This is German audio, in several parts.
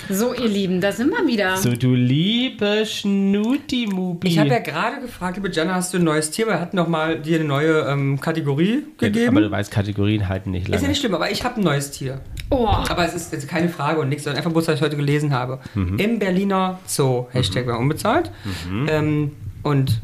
So, ihr Lieben, da sind wir wieder. So, du liebe Schnuti-Mubi. Ich habe ja gerade gefragt, liebe Jana, hast du ein neues Tier? Wir hatten noch mal dir eine neue Kategorie gegeben. Aber du weißt, Kategorien halten nicht lange. Ist ja nicht schlimm, aber ich habe ein neues Tier. Oh. Aber es ist jetzt keine Frage und nichts, sondern einfach bloß, was ich heute gelesen habe. Im Berliner Zoo, Hashtag war unbezahlt. Und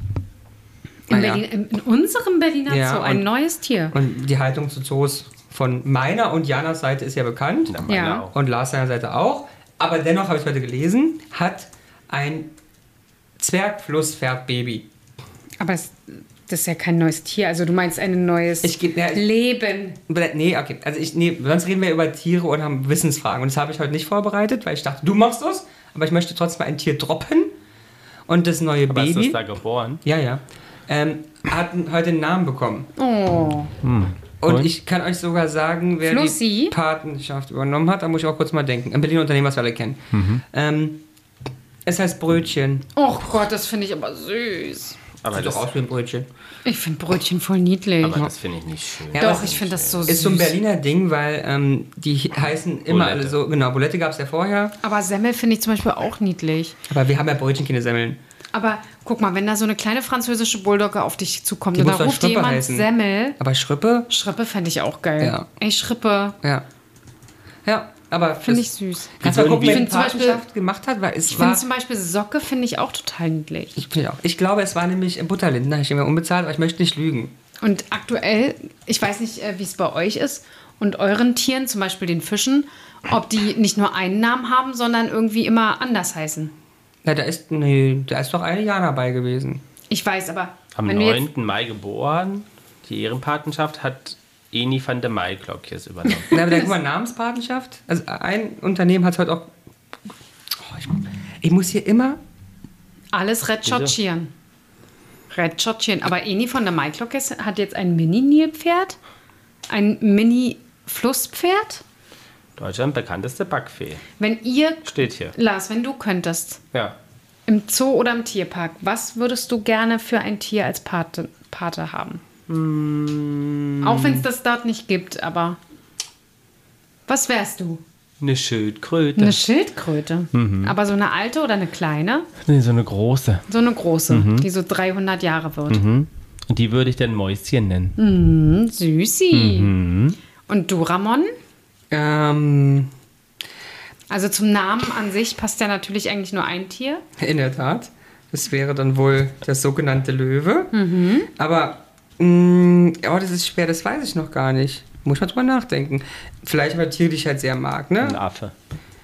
In unserem Berliner Ja, Zoo ein und- neues Tier. Und die Haltung zu Zoos von meiner und Janas Seite ist ja bekannt. Na, meine Ja. auch. Und Lars seiner Seite auch. Aber dennoch habe ich heute gelesen, hat ein Zwergflusspferdbaby. Aber das ist ja kein neues Tier. Also du meinst ein neues Leben. Nee, okay. Also sonst reden wir über Tiere und haben Wissensfragen. Und das habe ich heute nicht vorbereitet, weil ich dachte, du machst das. Aber ich möchte trotzdem ein Tier droppen. Und das neue Aber ist Baby. das da geboren? Ja. Hat heute einen Namen bekommen. Oh. Und ich kann euch sogar sagen, wer Flussi? die Patenschaft übernommen hat. Da muss ich auch kurz mal denken. Ein Berliner Unternehmen, was wir alle kennen. Es heißt Brötchen. Oh Gott, das finde ich aber süß. Aber Sieht das, doch aus wie ein Brötchen. Ich finde Brötchen voll niedlich. aber das finde ich nicht schön. Ja, Doch, aber ich finde das so süß. ist so ein Berliner Ding, weil die heißen immer Bulette. alle so. Genau, Bulette gab es ja vorher. Aber Semmel finde ich zum Beispiel auch niedlich. Aber wir haben ja Brötchen, keine Semmeln. Aber guck mal, wenn da so eine kleine französische Bulldogge auf dich zukommt Die und muss da doch ruft Schrippe jemand heißen. Semmel. Aber Schrippe? Schrippe fände ich auch geil. Ja. Ey, Schrippe. Ja. Ja, aber Finde das- ich süß. Kannst du mal gucken, Ich wer die finde zum Beispiel- Patenschaft gemacht hat? Weil es Ich war... finde zum Beispiel Socke finde ich auch total niedlich. Ich glaube, es war nämlich im Butterlinden. Ich habe mir unbezahlt, aber ich möchte nicht lügen. Und aktuell, ich weiß nicht, wie es bei euch ist und euren Tieren, zum Beispiel den Fischen, ob die nicht nur einen Namen haben, sondern irgendwie immer anders heißen. Ja, da ist doch eine Jana bei gewesen. Ich weiß, aber Am wenn du 9. jetzt, Mai geboren. Die Ehrenpatenschaft hat Eni van der Maiklokjes übernommen. Na, aber da guck mal, Namenspatenschaft. Also ein Unternehmen hat heute auch... Oh, ich muss hier immer... alles recherchieren. Recherchieren. Aber Eni von der Maiklokes hat jetzt ein Mini-Nilpferd, ein Mini-Flusspferd. Deutschland bekannteste Backfee. Wenn ihr, Steht hier. Lars, wenn du könntest, Ja. im Zoo oder im Tierpark, was würdest du gerne für ein Tier als Pate haben? Auch wenn es das dort nicht gibt, aber was wärst du? Eine Schildkröte. Eine Schildkröte. Aber so eine alte oder eine kleine? Nee, so eine große. So eine große, die so 300 Jahre wird. Und die würde ich dann Mäuschen nennen. Süßi. Und du, Ramon? In Also zum Namen an sich passt ja natürlich eigentlich nur ein Tier. der Tat. Das wäre dann wohl das sogenannte Löwe. Aber... das ist schwer, das weiß ich noch gar nicht. Muss ich mal drüber nachdenken. Vielleicht aber Tiere, die ich halt sehr mag, Ein ne? Affe.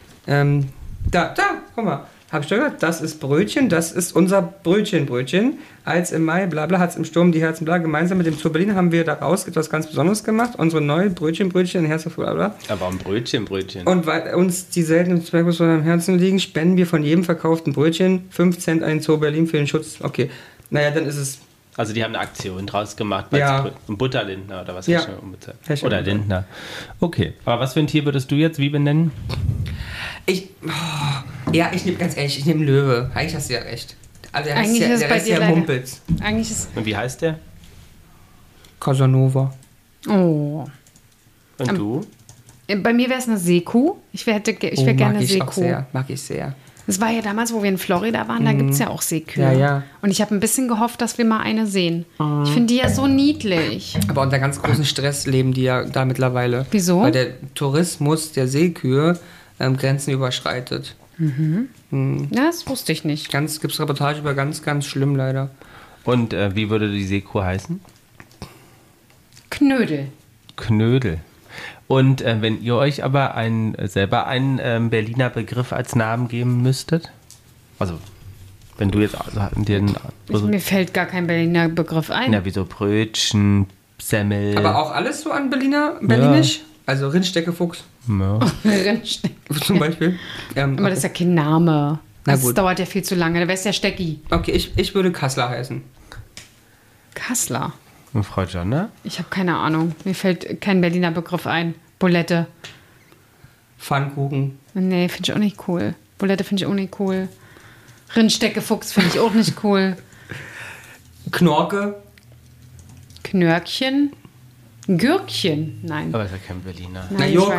Guck mal. Hab ich doch gesagt, das ist Brötchen, das ist unser Brötchen. Als im Mai, bla bla, hat's im Sturm die Herzen bla. Gemeinsam mit dem Zoo Berlin haben wir daraus etwas ganz Besonderes gemacht. Unsere neue Brötchen, Herz auf bla bla. Aber ein Brötchen. Und weil uns die seltenen Zwergwürste am Herzen liegen, spenden wir von jedem verkauften Brötchen 5 Cent an den Zoo Berlin für den Schutz. Okay, naja, dann ist es... Also die haben eine Aktion draus gemacht. Weil Ja. ein Butterlindner oder was? Ja. Hast du unbezahlt? Hast du Oder unbezahlt. Lindner. Okay. Aber was für ein Tier würdest du jetzt wie benennen? Ich nehme ganz ehrlich, ich nehme Löwe. Eigentlich hast du ja recht. Also der Eigentlich Rest, ist der bei Rest dir ja leider- Mumpels. Eigentlich ist. Und wie heißt der? Casanova. Oh. Und du? Bei mir wäre es eine Seekuh. Ich wäre gerne eine Seekuh. Mag ich sehr. Das war ja damals, wo wir in Florida waren, da gibt es ja auch Seekühe. Ja, ja. Und ich habe ein bisschen gehofft, dass wir mal eine sehen. Ich finde die ja so niedlich. Aber unter ganz großen Stress leben die ja da mittlerweile. Wieso? Weil der Tourismus der Seekühe Grenzen überschreitet. Das wusste ich nicht. Gibt es Reportage über ganz, ganz schlimm leider. Und wie würde die Seekuh heißen? Knödel. Knödel. Und wenn ihr euch aber selber einen Berliner Begriff als Namen geben müsstet? Also, wenn du jetzt den... Mir fällt gar kein Berliner Begriff ein. Ja, wie so Brötchen, Semmel. Aber auch alles so an Berlinisch? Also Rindsteckefuchs Ja. Rindsteck. zum Beispiel. Aber das ist ja kein Name. Na Das gut. dauert ja viel zu lange. Da wär's ja Stecki. Okay, ich würde Kassler heißen. Kassler. Und Frau Jonna? Ich habe keine Ahnung. Mir fällt kein Berliner Begriff ein. Bulette. Pfannkuchen. Nee, finde ich auch nicht cool. Bulette finde ich auch nicht cool. Rindsteckefuchs finde ich auch nicht cool. Knorke. Knörkchen. Gürkchen. Nein. Aber ist ja kein Berliner. Nein, Na, ich Joke. weiß.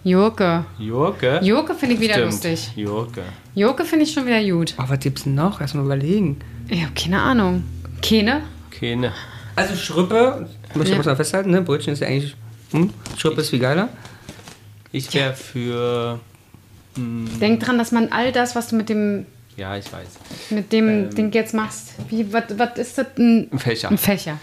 Jurke. Jurke? Jurke finde ich wieder Stimmt. lustig. Jurke. Jurke finde ich schon wieder gut. Oh, was gibt's denn noch? Erstmal überlegen. Ich habe keine Ahnung. Keine? Keine. Also Schrippe, möchte ich Ja. mal festhalten, ne? Brötchen ist ja eigentlich... Schrippe ist viel geiler. Ich wäre für... Denk dran, dass man all das, was du mit dem Ding jetzt machst, was ist das? Ein Fächer. Ein Fächer.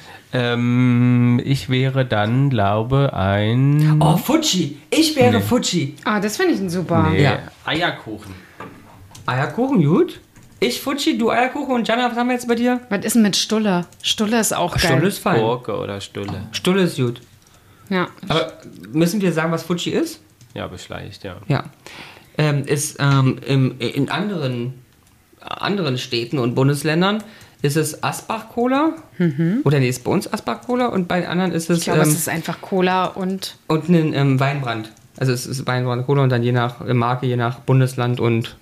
Ich wäre dann, glaube ein... Oh, Fuji. Ich wäre Fuji. Ah, das finde ich ein super. Nee, Ja. Eierkuchen. Eierkuchen, gut. Ich Fuji, du Eierkuchen und Jana, was haben wir jetzt bei dir? Was ist denn mit Stulle? Stulle ist auch geil. Stulle ist fein. Gurke oder Stulle. Stulle ist gut. Ja. Aber müssen wir sagen, was Fuji ist? Ja, beschleicht, ja. Ja. Ist in anderen Städten und Bundesländern ist es Asbach-Cola. Oder nee, ist bei uns Asbach-Cola und bei den anderen ist es... Ich glaube, es ist einfach Cola und... und ein Weinbrand. Also es ist Weinbrand Cola und dann je nach Marke, je nach Bundesland und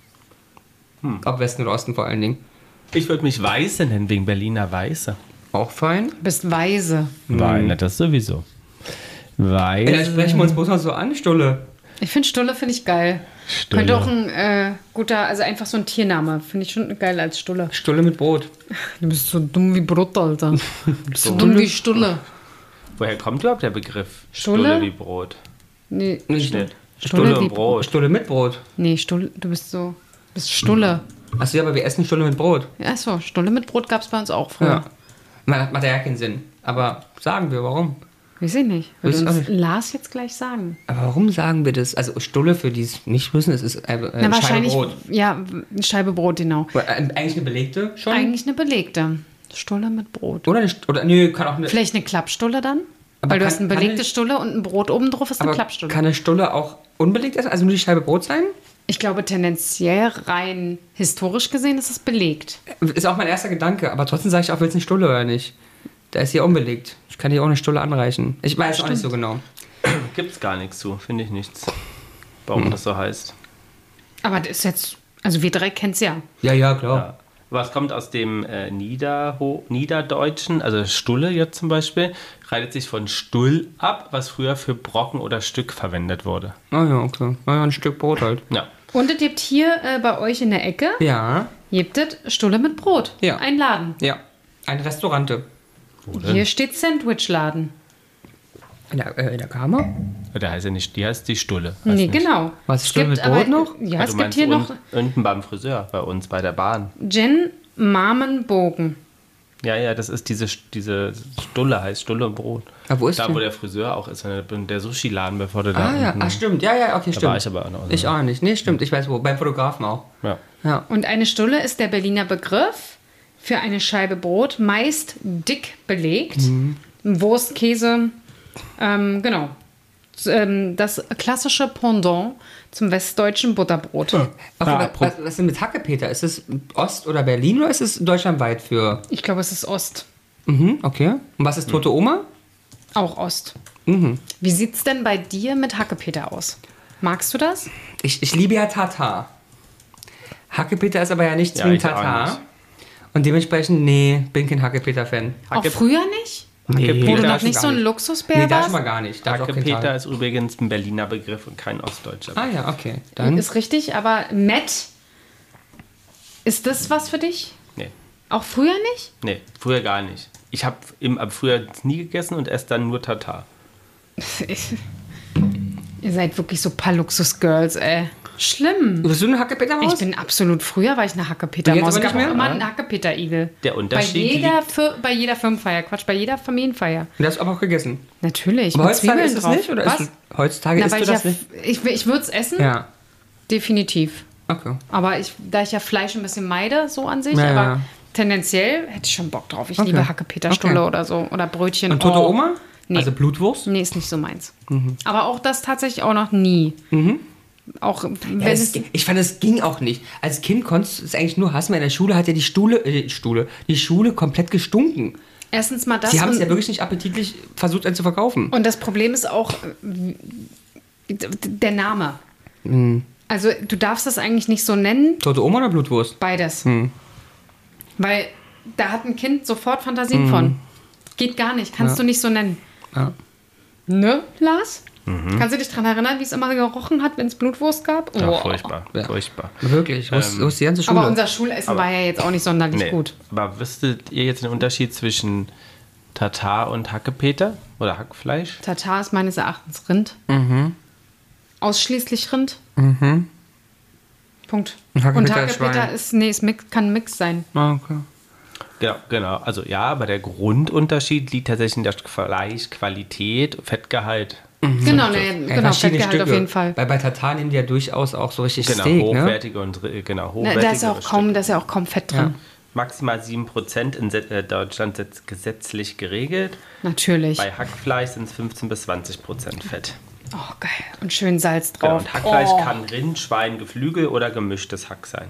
ob Westen oder Osten vor allen Dingen. Ich würde mich Weiße nennen, wegen Berliner Weiße. Auch fein. Bist weise. Weine, das sowieso. Dann Weiße. sprechen wir uns bloß mal so an, Stulle. Ich finde Stulle finde ich geil. Stulle. Könnte auch ein guter, also einfach so ein Tiername. Finde ich schon geil als Stulle. Stulle mit Brot. Du bist so dumm wie Brot, Alter. Du bist so dumm wie Stulle. Woher kommt überhaupt der Begriff? Stulle? wie Brot. Nee, Stulle Stulle wie und Brot. Stulle mit Brot. nee, Stulle, du bist Stulle. Achso, ja, aber wir essen Stulle mit Brot. Ja, so, Stulle mit Brot gab es bei uns auch früher. Ja. Macht ja keinen Sinn. Aber sagen wir, warum? Weiß ich nicht. Würde Weiß ich auch uns nicht. Lars jetzt gleich sagen. Aber warum sagen wir das? Also Stulle, für die es nicht wissen, es ist Na, Scheibe wahrscheinlich, Brot. ja, eine Scheibe Brot, genau. Eigentlich eine belegte schon? Eigentlich eine belegte. Stulle mit Brot. Oder nö, kann auch eine... Vielleicht eine Klappstulle dann? Aber Weil du kann- hast eine kann belegte eine- Stulle und ein Brot oben drauf ist eine Aber Klappstulle. kann eine Stulle auch unbelegt essen? Also nur die Scheibe Brot sein? Ich glaube, tendenziell rein historisch gesehen ist es belegt. Ist auch mein erster Gedanke. Aber trotzdem sage ich auch, will es eine Stulle oder nicht? Da ist hier unbelegt. Ich kann dir auch eine Stulle anreichen. Ich weiß auch nicht so genau. Gibt's gar nichts zu, finde ich nichts. Warum das so heißt. Aber das ist jetzt, also wir drei kennen es ja. Ja, klar. Ja. Aber es kommt aus dem Niederdeutschen, also Stulle jetzt zum Beispiel, leitet sich von Stull ab, was früher für Brocken oder Stück verwendet wurde. Ah ja, okay. Ah ja, ein Stück Brot halt. Ja. Und es gibt hier bei euch in der Ecke, Ja, gibt es Stulle mit Brot. Ja. Ein Laden. ja. Ein Restaurante. Hier steht Sandwichladen. In der Kammer? Der heißt ja nicht, die heißt die Stulle. Weiß Nee, nicht. genau. Was, Es Stulle gibt mit Brot noch? Ja, Ah, es du gibt meinst hier noch unten beim Friseur, bei uns, bei der Bahn. Jen Marmenbogen. Ja, das ist diese Stulle, heißt Stulle und Brot. Ah, wo ist da, die? wo der Friseur auch ist, der Sushi-Laden, bevor du da Ah ja, unten... stimmt. Ja, okay, stimmt. war ich aber auch noch. Ich auch nicht. Nee, stimmt. Ich weiß wo. Beim Fotografen auch. Ja. Ja. Und eine Stulle ist der Berliner Begriff für eine Scheibe Brot, meist dick belegt. Wurst, Käse, genau. Das klassische Pendant zum westdeutschen Butterbrot. Was ist denn mit Hackepeter? Ist es Ost oder Berlin oder ist es deutschlandweit für... Ich glaube, es ist Ost. Okay. Und was ist Tote Oma? Auch Ost. Wie sieht es denn bei dir mit Hackepeter aus? Magst du das? Ich liebe ja Tatar. Hackepeter ist aber ja nicht Ja, zwingend ich auch Tatar. nicht. Und dementsprechend, nee, bin kein Hackepeter-Fan. Auch früher nicht? Hackepeter Wo du ist noch nicht so ein Nee, Luxusbär da schon warst? mal gar nicht. Da ist auch kein Hackepeter Tal. ist übrigens ein Berliner Begriff und kein ostdeutscher. Ah ja, okay. Dann Ist richtig, aber Met, ist das was für dich? Nee, Auch früher nicht? früher gar nicht. Ich habe früher nie gegessen und esse dann nur Tatar. Ihr seid wirklich so ein paar Luxus-Girls, ey. Schlimm. bist du ein Hackepeter-Haus? Ich bin absolut, früher war ich eine Hackepeter-Maus. Und Es jetzt gab aber auch nicht immer mehr? einen Hackepeter-Igel. Der Unterschied Bei jeder Firmenfeier, bei jeder Familienfeier. Du hast aber auch gegessen. Natürlich. Aber mit heutzutage Zwiebeln ist es drauf. nicht? Oder Was? isst du, heutzutage Na, isst weil du ich, das ja, nicht? ich würde es essen, Ja. definitiv. Okay. Aber da ich ja Fleisch ein bisschen meide, so an sich, Ja, aber ja. tendenziell hätte ich schon Bock drauf. Ich Okay. liebe Hackepeter-Stulle Okay. oder so. Oder Brötchen. Und Tote Oh. Oma? Nee. Also Blutwurst? Nee, ist nicht so meins. Aber auch das tatsächlich auch noch nie. Auch wenn Ja, es... ich fand, es ging auch nicht. Als Kind konntest du es eigentlich nur hassen, weil in der Schule hat ja die Schule komplett gestunken. Erstens mal das. Sie haben es und- ja wirklich nicht appetitlich versucht, einen zu verkaufen. Und das Problem ist auch der Name. Also du darfst das eigentlich nicht so nennen, Tote Oma oder Blutwurst? beides. Weil da hat ein Kind sofort Fantasien von. Geht gar nicht, kannst du nicht so nennen. Ja. Ne, Lars? Kannst du dich daran erinnern, wie es immer gerochen hat, wenn es Blutwurst gab? Ja, Oh. furchtbar, furchtbar. Wirklich, wo ist die ganze Schule? Aber unser Schulessen war ja jetzt auch nicht sonderlich gut. Aber wüsstet ihr jetzt den Unterschied zwischen Tatar und Hackepeter oder Hackfleisch? Tatar ist meines Erachtens Rind. Ausschließlich Rind. Punkt. Und Hackepeter Und ist Hackepeter Schwein. ist, nee, es kann ein Mix sein. Ah, okay. Genau. Also ja, aber der Grundunterschied liegt tatsächlich in der Fleischqualität, Fettgehalt. Genau, Ja, genau, verschiedene Fettgehalt auf Stücke. jeden Fall. Bei Tatar nehmen die ja durchaus auch so richtig Genau, Steak, ne? hochwertige und hochwertige Da ist ja auch kaum Fett drin. Maximal 7% in Deutschland gesetzlich geregelt. Natürlich. Bei Hackfleisch sind es 15 bis 20% Fett. Oh, geil. Und schön Salz Genau, drauf. und Hackfleisch kann Rind, Schwein, Geflügel oder gemischtes Hack sein.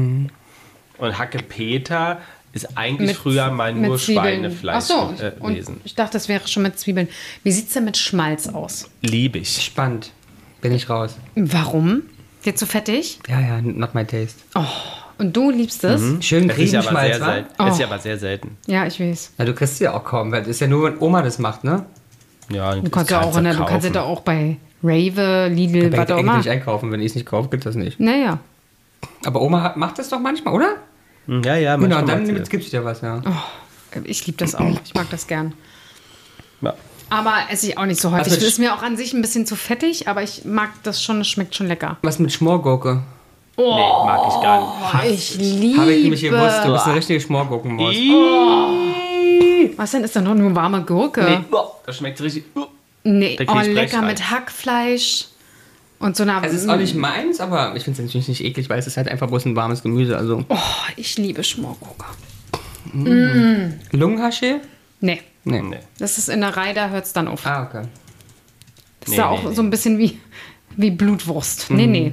Und Hackepeter ist eigentlich früher mal nur Schweinefleisch Ach so, gewesen. und ich dachte, das wäre schon mit Zwiebeln. Wie sieht es denn mit Schmalz aus? Liebe ich. Spannend. Bin ich raus. Warum? Dir zu fettig? Ja, not my taste. Und du liebst es? Schön Es ist ja aber Griebenschmalz, sehr wa? selten. Es ist ja aber sehr selten. Ja, ich weiß. Ja, du kriegst sie ja auch kaum, weil das ist ja nur, wenn Oma das macht, ne? Ja, Du kannst ja auch bei Rave, Lidl, was auch Ich immer. nicht einkaufen. Wenn ich es nicht kaufe, gibt das nicht. Naja. Aber Oma macht das doch manchmal, oder? Ja, Genau, manchmal dann macht sie das. gibt es dir was, ja. Ich liebe das auch. Ich mag das gern. Ja. Aber esse ich auch nicht so häufig. Was mit Ist mir auch an sich ein bisschen zu fettig, aber ich mag das schon. Es schmeckt schon lecker. Was mit Schmorgurke? Nee, mag ich gar nicht. Ich liebe. Habe ich nämlich gewusst, du bist eine richtige Schmorgurkenmaus. Was denn? Ist da nur warme Gurke? Nee, das schmeckt richtig. Nee, Da krieg ich lecker Brechreiz. mit Hackfleisch und so einer. Es ist auch nicht meins, aber ich finde es natürlich nicht eklig, weil es ist halt einfach bloß ein warmes Gemüse. Also Ich liebe Schmorgurke. Lungenhaschee? Nee, Nee. Nee. das ist in der Reihe, da hört es dann auf. Ah, okay. Das ist ja auch so ein bisschen wie Blutwurst. Nee.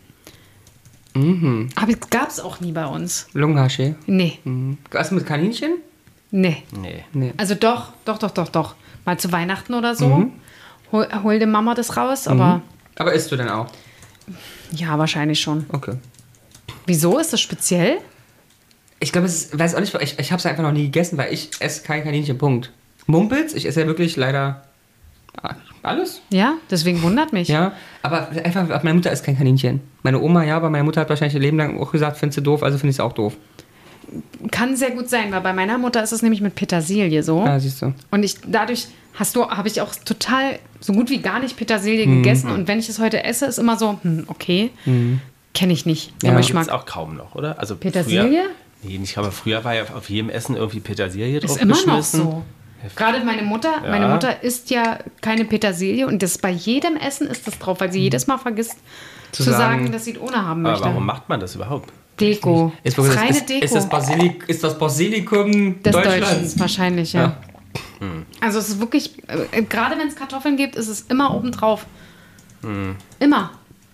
Aber gab es auch nie bei uns. Lungenhaschee. Nee, Was mit Kaninchen? nee. Nee. Also doch. Mal zu Weihnachten oder so. Hol der Mama das raus, aber Aber isst du denn auch? ja, wahrscheinlich schon. Okay. Wieso? Ist das speziell? Ich glaube, weiß auch nicht, ich habe es einfach noch nie gegessen, weil ich esse kein Kaninchen, Punkt. Mumpels, ich esse ja wirklich leider alles. Ja, deswegen wundert mich. Ja, aber einfach, meine Mutter isst kein Kaninchen. Meine Oma ja, aber meine Mutter hat wahrscheinlich ihr Leben lang auch gesagt, findest du doof, also finde ich es auch doof. Kann sehr gut sein, weil bei meiner Mutter ist es nämlich mit Petersilie so. Ja, siehst du. Und dadurch habe ich auch total so gut wie gar nicht Petersilie gegessen. Und wenn ich es heute esse, ist immer so, okay, kenne ich nicht. Ja. Aber ich Gibt mag es auch kaum noch, oder? Also Petersilie. Nee, nicht, aber früher war ja auf jedem Essen irgendwie Petersilie drauf Ist immer noch geschmissen. so. Gerade meine Mutter isst ja keine Petersilie und das bei jedem Essen ist das drauf, weil sie jedes Mal vergisst zu sagen, dass sie es ohne haben Aber möchte. warum macht man das überhaupt? Deko. Ist, wirklich- Reine ist, Deko. ist das Basilikum des Deutschlands? Deutschens wahrscheinlich, ja. Also es ist wirklich, gerade wenn es Kartoffeln gibt, ist es immer obendrauf. Immer.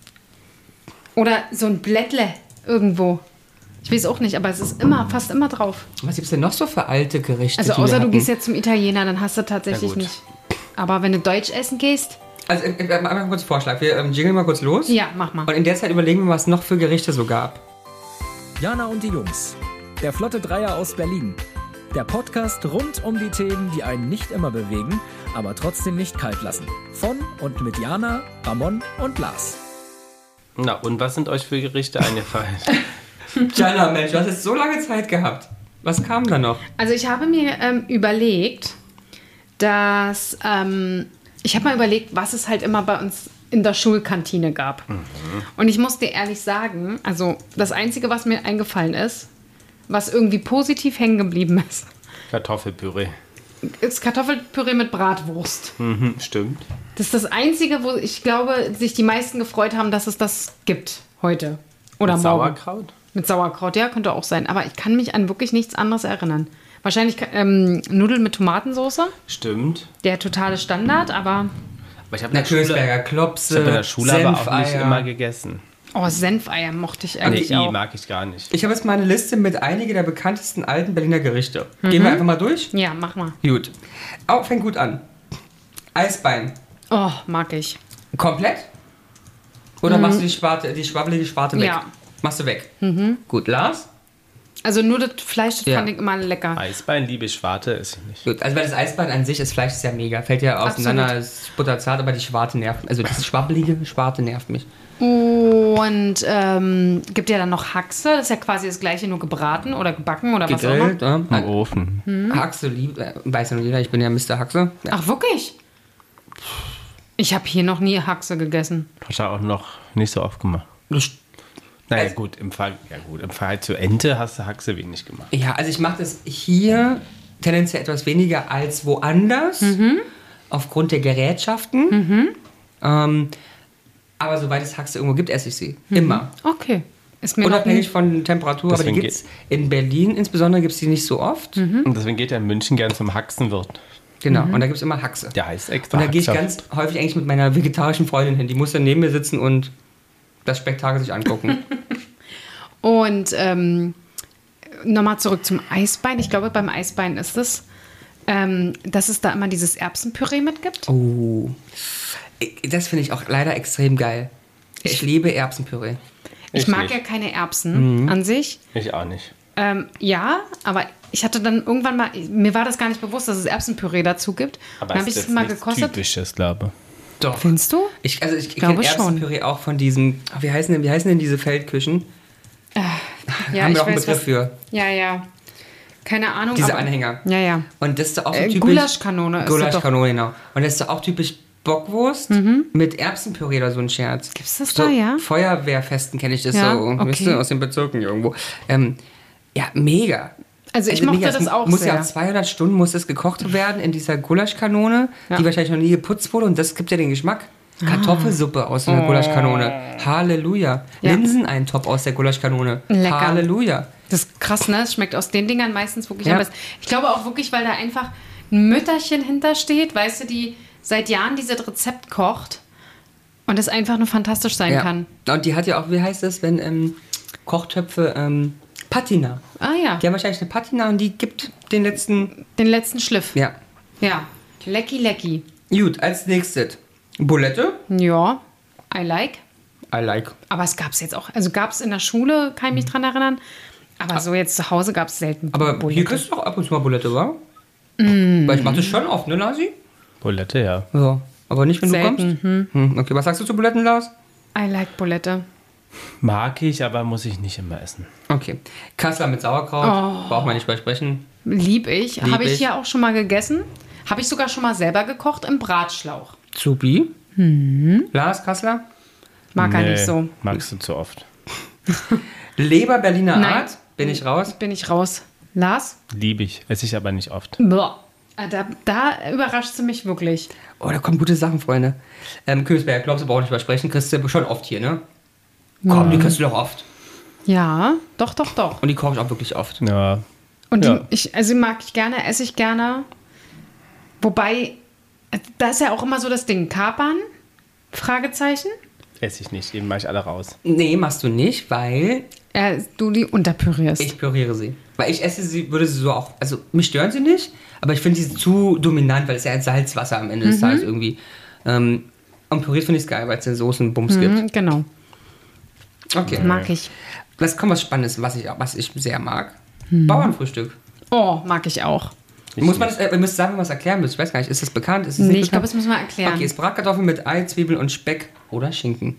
Oder so ein Blättle irgendwo. Ich weiß auch nicht, aber es ist fast immer drauf. Was gibt es denn noch so für alte Gerichte? Also die wir außer du hatten? gehst jetzt zum Italiener, dann hast du tatsächlich gut. nicht. Aber wenn du Deutsch essen gehst, Also, einmal kurz Vorschlag. Wir jingeln mal kurz los. ja, mach mal. Und in der Zeit überlegen wir, was noch für Gerichte so gab. Jana und die Jungs. Der Flotte Dreier aus Berlin. Der Podcast rund um die Themen, die einen nicht immer bewegen, aber trotzdem nicht kalt lassen. Von und mit Jana, Ramon und Lars. Na, und was sind euch für Gerichte eingefallen? Jana, Mensch, du hast jetzt so lange Zeit gehabt. Was kam da noch? Also ich habe mir überlegt, dass ich habe mal überlegt, was es halt immer bei uns in der Schulkantine gab. Und ich muss dir ehrlich sagen, also das Einzige, was mir eingefallen ist, was irgendwie positiv hängen geblieben ist, Kartoffelpüree. ist Kartoffelpüree mit Bratwurst. Stimmt. Das ist das Einzige, wo ich glaube, sich die meisten gefreut haben, dass es das gibt heute. Oder Mit morgen. Sauerkraut? Mit Sauerkraut, ja, könnte auch sein. Aber ich kann mich an wirklich nichts anderes erinnern. Wahrscheinlich Nudeln mit Tomatensauce. Stimmt. Der totale Standard, aber Aber ich habe Na, in der Schule, Königsberger ich Klopse, hab in der Schule aber auch nicht Senfeier. immer gegessen. Senfeier mochte ich Nee, eigentlich auch. mag ich gar nicht. Ich habe jetzt mal eine Liste mit einigen der bekanntesten alten Berliner Gerichte. Gehen wir einfach mal durch? Ja, mach mal. Gut. Oh, fängt gut an. Eisbein. Oh, mag ich. Komplett? Oder machst du die schwabbelige Sparte weg? Ja. Machst du weg. Gut, Lars? Also nur das Fleisch, das Ja. fand ich immer lecker. Eisbein liebe ich, Schwarte esse ich nicht. Gut, also weil das Eisbein an sich, das Fleisch ist ja mega. Fällt ja auseinander, Absolut. ist butterzart, aber die Schwarte nervt. Also das schwabbelige Schwarte nervt mich. Und gibt ja dann noch Haxe. Das ist ja quasi das gleiche, nur gebraten oder gebacken oder was auch immer. Gegrillt, ja. Im Ofen. Haxe, weiß ja nur jeder, ich bin ja Mr. Haxe. Ja. Ach, wirklich? Ich habe hier noch nie Haxe gegessen. Hast du auch noch nicht so oft gemacht. Naja, Also- gut, im Verhalt zur Ente hast du Haxe wenig gemacht. Ja, also ich mache das hier tendenziell etwas weniger als woanders, aufgrund der Gerätschaften. Aber sobald es Haxe irgendwo gibt, esse ich sie. Immer. Okay. Ist mir noch Unabhängig von Temperatur, aber die Deswegen gibt es in Berlin insbesondere gibt es die nicht so oft. Und deswegen geht er in München gern zum Haxenwirt. Genau, und da gibt es immer Haxe. Der heißt extra Und da gehe ich Haxer. ganz häufig eigentlich mit meiner vegetarischen Freundin hin. Die muss dann neben mir sitzen und das Spektakel sich angucken. Und nochmal zurück zum Eisbein. Ich glaube, beim Eisbein ist es, dass es da immer dieses Erbsenpüree mit gibt. Oh. Das finde ich auch leider extrem geil. Ich liebe Erbsenpüree. Ich Ich mag nicht. ja keine Erbsen an sich. Ich auch nicht. Ja, aber ich hatte dann irgendwann mal, mir war das gar nicht bewusst, dass es Erbsenpüree dazu gibt. Aber Dann habe es ich ist es mal nichts gekostet. Typisches, glaube Doch. Findest du? Ich glaube kenne Erbsenpüree auch von diesen, wie heißen denn diese Feldküchen? Ja, Haben wir auch einen weiß, Begriff für. Ja. Keine Ahnung. Diese aber, Anhänger. Ja. Und das ist doch auch so typisch. Gulaschkanone ist das doch. Gulaschkanone, genau. Und das ist doch auch typisch Bockwurst mit Erbsenpüree oder so ein Scherz. Gibt's das so da, ja? Feuerwehrfesten kenne ich das Ja, so, okay. weißt du, aus den Bezirken irgendwo. Ja, mega. Also ich mochte das auch muss sehr. ja 200 Stunden muss das gekocht werden in dieser Gulaschkanone, Ja. die wahrscheinlich noch nie geputzt wurde und das gibt ja den Geschmack. Kartoffelsuppe aus einer Gulaschkanone. Halleluja. Ja. Linseneintopf aus der Gulaschkanone. Lecker. Halleluja. Das ist krass, ne? Es schmeckt aus den Dingern meistens wirklich Ja. am besten. Ich glaube auch wirklich, weil da einfach ein Mütterchen hintersteht, weißt du, die seit Jahren dieses Rezept kocht und es einfach nur fantastisch sein Ja. kann. Und die hat ja auch, wie heißt das, wenn Kochtöpfe, Patina. Ah ja, Die haben wahrscheinlich eine Patina und die gibt den letzten. den letzten Schliff. Ja. Ja. Lecky. Gut, als nächstes. Bulette. Ja, I like. I like. Aber es gab es jetzt auch. Also gab es in der Schule, kann ich mich dran erinnern. Aber so jetzt zu Hause gab es selten Aber Bulette. hier kriegst du doch ab und zu mal Bulette, wa? Weil ich mach das schon oft, ne, Lasi? Bulette, ja. Ja. Aber nicht, wenn Selten, du kommst? Okay, was sagst du zu Buletten, Lars? I like Bulette. Mag ich, aber muss ich nicht immer essen. Okay. Kassler mit Sauerkraut. Braucht man nicht bei sprechen. Lieb ich. Lieb Habe ich ich. hier auch schon mal gegessen. Habe ich sogar schon mal selber gekocht im Bratschlauch. Supi. Lars, Kassler. Mag er nicht so. Magst du zu oft. Leber Berliner Nein. Art. Bin ich raus. Bin ich raus. Lars? Liebe ich. Esse ich aber nicht oft. Boah. Da überrascht sie mich wirklich. Oh, da kommen gute Sachen, Freunde. Königsberger Klopse brauche ich nicht versprechen. Kriegst du schon oft hier, ne? Komm, die kriegst du doch oft. Ja, doch. Und die koche ich auch wirklich oft. Ja. Und Ja. die mag ich gerne, esse ich gerne. Wobei, da ist ja auch immer so das Ding. Kapern? Fragezeichen? Esse ich nicht. Eben mache ich alle raus. Nee, machst du nicht, weil Du die unterpürierst. ich püriere sie. Weil ich esse sie, würde sie so auch, also mich stören sie nicht, aber ich finde sie zu dominant, weil es ja ein Salzwasser am Ende des Tages irgendwie. Und püriert finde ich es geil, weil es den Soßenbums gibt. Genau, Okay. mag ich. Was kommt was Spannendes, was ich sehr mag. Bauernfrühstück. Oh, mag ich auch. Muss man das, ihr müsst sagen, was erklären müsst. Ich weiß gar nicht, ist das bekannt? Ist es Nee, nicht ich glaube, bekannt? das müssen wir erklären. Okay, ist Bratkartoffeln mit Ei, Zwiebeln und Speck oder Schinken.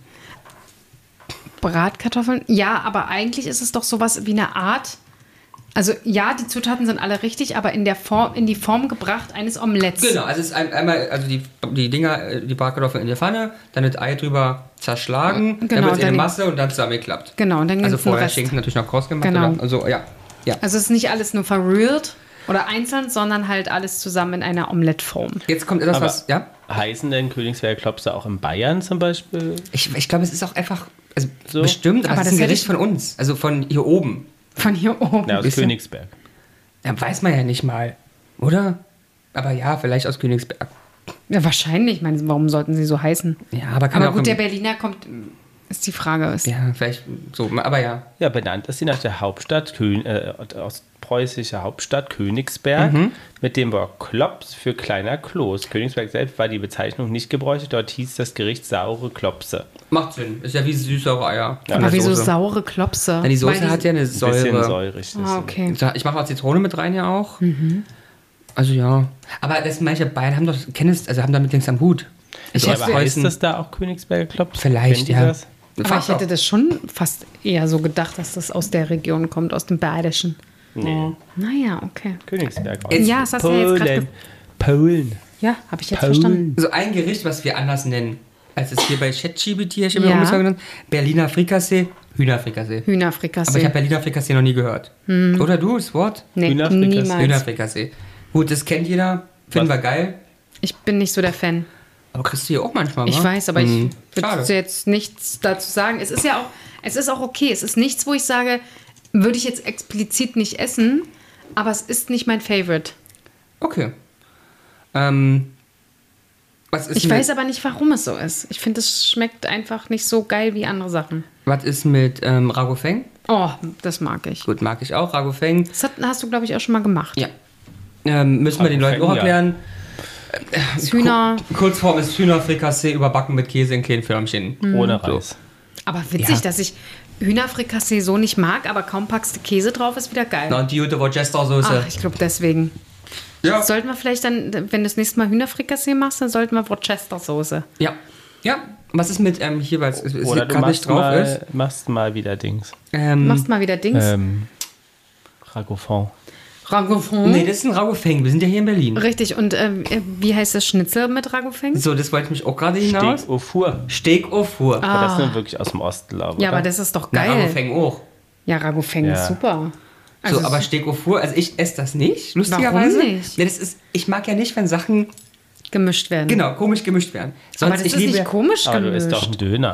Bratkartoffeln? Ja, aber eigentlich ist es doch sowas wie eine Art. Also ja, die Zutaten sind alle richtig, aber in die Form gebracht eines Omelettes. Genau, also es ist einmal, also die Bratkartoffeln in der Pfanne, dann das Ei drüber zerschlagen, dann Genau, wird es in eine dann- Masse und dann zusammengeklappt. Genau, und dann Also gibt's den vorher Rest. Schinken natürlich noch kross gemacht. Genau. Oder? Also ja. Also es ist nicht alles nur verrührt oder einzeln, sondern halt alles zusammen in einer Omelettform. Jetzt kommt etwas, Aber was, ja? heißen denn Königsberger Klopse auch in Bayern zum Beispiel? Ich glaube, es ist auch einfach, also So? bestimmt, aber Aber es ist das ein hätte Gericht ich- von uns, also von hier oben. Von hier oben. Ja, aus bisschen. Königsberg. Ja, weiß man ja nicht mal, oder? Aber ja, vielleicht aus Königsberg. Ja, wahrscheinlich. Ich meine, warum sollten sie so heißen? Ja, aber kann Aber auch gut, der im, Berliner kommt ist die Frage. Ja, vielleicht so, aber ja. Ja, benannt ist sie nach der Hauptstadt, ostpreußische Hauptstadt Königsberg, mit dem Wort Klops für kleiner Kloß. Königsberg selbst war die Bezeichnung nicht gebräuchlich, dort hieß das Gericht saure Klopse. Macht Sinn. Ist ja wie süß-saure Eier. Ja, Aber wieso Soße. saure Klopse? Ja, die Soße Weil hat ja eine Ein bisschen Säure. säurig. Ah, okay. Ich mache auch Zitrone mit rein ja auch. Also ja. Aber das manche Bayern haben doch, haben damit nichts am Hut. Ja, aber heißt Preußen- das da auch Königsberger Klops? Vielleicht, Kennt ihr ja. das? Aber ich hätte das schon fast eher so gedacht, dass das aus der Region kommt, aus dem Badischen. Nee. Naja, okay. Königsberg. Ja, das hast du ja jetzt gerade Polen. Ja, habe ich jetzt Polen. verstanden. So ein Gericht, was wir anders nennen, als es hier bei ChatGPT, ich habe Ja. ja. genannt, Berliner Frikassee, Hühnerfrikassee. Hühnerfrikassee. Aber ich habe Berliner Frikassee noch nie gehört. Oder du, das Wort? nee, Hühnerfrikassee. niemals. Hühnerfrikassee. Gut, das kennt jeder, finden wir geil. Ich bin nicht so der Fan. Aber kriegst du hier auch manchmal, Ich wa? weiß, aber ich Schade. würde jetzt nichts dazu sagen. Es ist ja auch, es ist auch okay. Es ist nichts, wo ich sage, würde ich jetzt explizit nicht essen, aber es ist nicht mein Favorite. Okay. Was ist Ich mit, weiß aber nicht, warum es so ist. Ich finde, es schmeckt einfach nicht so geil wie andere Sachen. was ist mit Ragofeng? Oh, das mag ich. Gut, mag ich auch. Ragofeng. Das hast du, glaube ich, auch schon mal gemacht. Ja. Müssen wir den Leuten auch Ragofeng, ja. erklären. Das Hühner. Kurzform ist Hühnerfrikassee überbacken mit Käse in kleinen Förmchen. Ohne Reis. Aber witzig, Ja. dass ich Hühnerfrikassee so nicht mag, aber kaum packst du Käse drauf, ist wieder geil. Na, und die gute Worcester-Soße. Ach, ich glaube deswegen. Ja. Sollten wir vielleicht dann, wenn du das nächste Mal Hühnerfrikassee machst, dann sollten wir Worcester-Soße. Ja. Ja. Was ist mit hier, weil es Oder du gerade nicht drauf ist? machst mal wieder Dings. Machst mal wieder Dings. Ragofond. Ragofond. Nee, das ist ein Ragofeng. Wir sind ja hier in Berlin. Richtig, und wie heißt das Schnitzel mit Ragofeng? So, das wollte ich mich auch gerade hinaus. Steak au four. Steak au four. Aber das ist nun wirklich aus dem Osten, glaube ich. Ja, oder? aber das ist doch Na, geil. Ragofeng auch. Ja, Ragofeng Ja. ist super. Also So, aber Steak au four, also ich esse das nicht, lustigerweise. Warum nicht? Ja, das ist, ich mag ja nicht, wenn Sachen, gemischt werden. genau, komisch gemischt werden. Aber das ist nicht komisch Aber du gemischt. isst doch einen Döner.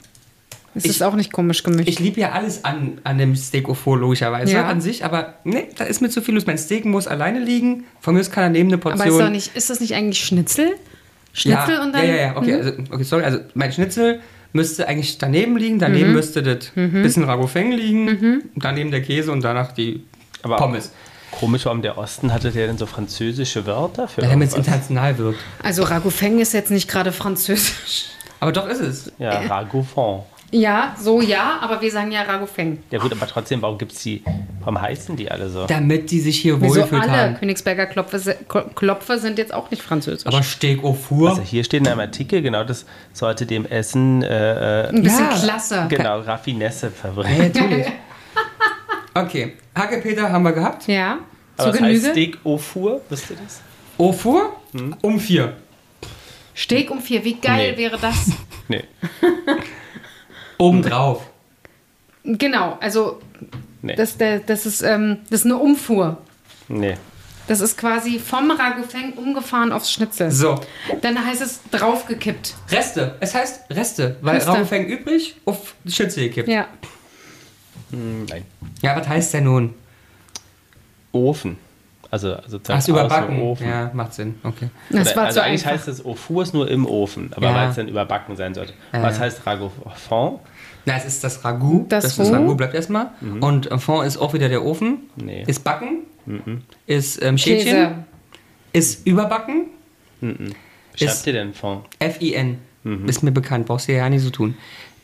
Es ist auch nicht komisch gemischt. Ich liebe ja alles an dem Steak au four, logischerweise, Ja. an sich, aber ne, da ist mir zu viel los. Mein Steak muss alleine liegen, von mir aus kann er neben eine Portion. aber ist das nicht eigentlich Schnitzel? Schnitzel ja, und dann. ja, okay, okay, sorry, also mein Schnitzel müsste eigentlich daneben liegen, daneben müsste das bisschen Ragofeng liegen, daneben der Käse und danach die Aber Pommes. Komisch, warum der Osten hatte der denn so französische Wörter für Ja, damit es irgendwas? international wirkt. Also Ragofeng ist jetzt nicht gerade französisch. Aber doch ist es. Ja, Ragofond. Ja, so ja, aber wir sagen ja Ragofeng. Ja gut, aber trotzdem, warum heißen die alle so? Damit die sich hier Wieso wohlfühlt alle haben. Königsberger Klopfer sind jetzt auch nicht französisch. Aber Steak au four. Also hier steht in einem Artikel, genau, das sollte dem Essen ein bisschen ja. klasse. genau Raffinesse Ja, verbringen. natürlich. Okay, Hackepeter haben wir gehabt. Ja, Aber zu was heißt Genüge. Steak au four? Wisst ihr das? Au four um 4. Steak um 4, wie geil Nee. wäre das? Nee. Obendrauf. Genau, also Nee. das ist eine Umfuhr. Nee. Das ist quasi vom Ragofeng umgefahren aufs Schnitzel. So, Dann heißt es draufgekippt. Reste. Es heißt Reste, weil Reste. Ragofeng übrig auf die Schütze gekippt. Ja. Nein. Ja, was heißt denn nun? Ofen. Also Ach, ist überbacken. Ofen. Ja, macht Sinn. Okay. Das Oder, war also zu eigentlich einfach. heißt es au four ist nur im Ofen, aber Ja. weil es dann überbacken sein sollte. Ja, Was ja. heißt Ragofond? Na, es ist das Ragout. Das ist Roux. Ragout, bleibt erstmal. Und Fond ist auch wieder der Ofen. Nee. Ist Backen. Ist Schädchen. Käse. Ist Überbacken. Schreibt Ist- ihr denn Fond? F-I-N. Ist mir bekannt, brauchst du ja nicht so tun.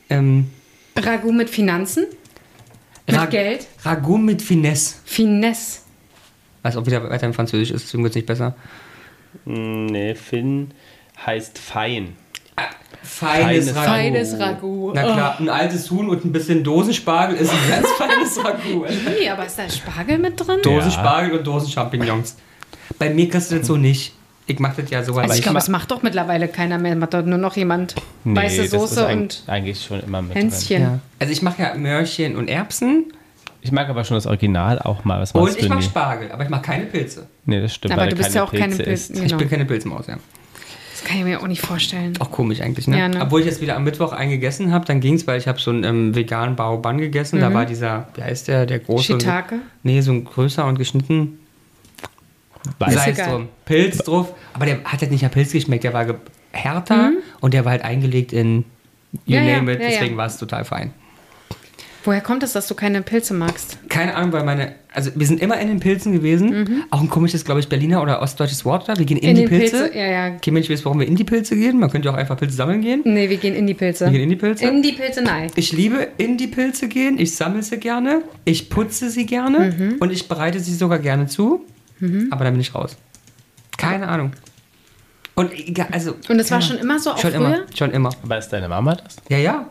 Ragout mit Finanzen? Mit Geld? Ragout mit Finesse. Finesse. Was auch wieder weiter im Französisch ist, deswegen wird es nicht besser. Nee, Finn heißt fein. Feines Ragout. Feines Ragout. Na klar, ein altes Huhn und ein bisschen Dosenspargel ist ein ganz feines Ragout. Nee, aber ist da Spargel mit drin? Dosenspargel und Dosenchampignons. Bei mir kriegst du das so nicht. Ich mach das ja so. Also ich ich glaube, mach- das macht doch mittlerweile keiner mehr. Macht doch nur noch jemand weiße das ist Soße und eigentlich schon immer mit drin. Hänschen. Ja. Also ich mache ja Möhrchen und Erbsen Ich mag aber schon das Original auch mal. Was und machst ich du mache nie? Spargel, aber ich mache keine Pilze. Nee, das stimmt, Aber weil du bist ja auch keine Pilze isst. Pilze. Ich Genau. bin keine Pilzmaus, ja. Das kann ich mir auch nicht vorstellen. Auch komisch eigentlich, ne? Ja, ne? Obwohl ich jetzt wieder am Mittwoch einen gegessen habe, dann ging es, weil ich habe so einen veganen Bao-Ban gegessen. Da war dieser, wie heißt der große? Shiitake? Nee, so ein größer und geschnitten. Weiß Sei es egal. drum. Pilz drauf. Aber der hat halt nicht nach Pilz geschmeckt, der war härter und der war halt eingelegt in you Ja, name ja, it, ja, deswegen ja. war es total fein. Woher kommt es, dass du keine Pilze magst? Keine Ahnung, weil wir sind immer in den Pilzen gewesen. Auch ein komisches, glaube ich, Berliner oder ostdeutsches Wort da. Wir gehen in die den Pilze. Ja, ja. Okay, Mensch, weiß, warum wir in die Pilze gehen. Man könnte ja auch einfach Pilze sammeln gehen. Nee, wir gehen in die Pilze. Wir gehen in die Pilze. In die Pilze, nein. Ich liebe in die Pilze gehen. Ich sammle sie gerne. Ich putze sie gerne. Und ich bereite sie sogar gerne zu. Aber dann bin ich raus. Keine Ahnung. Und egal, also. Und es war schon immer so, auch Schon früher? immer. Schon immer. Aber ist deine Mama das? Ja, ja.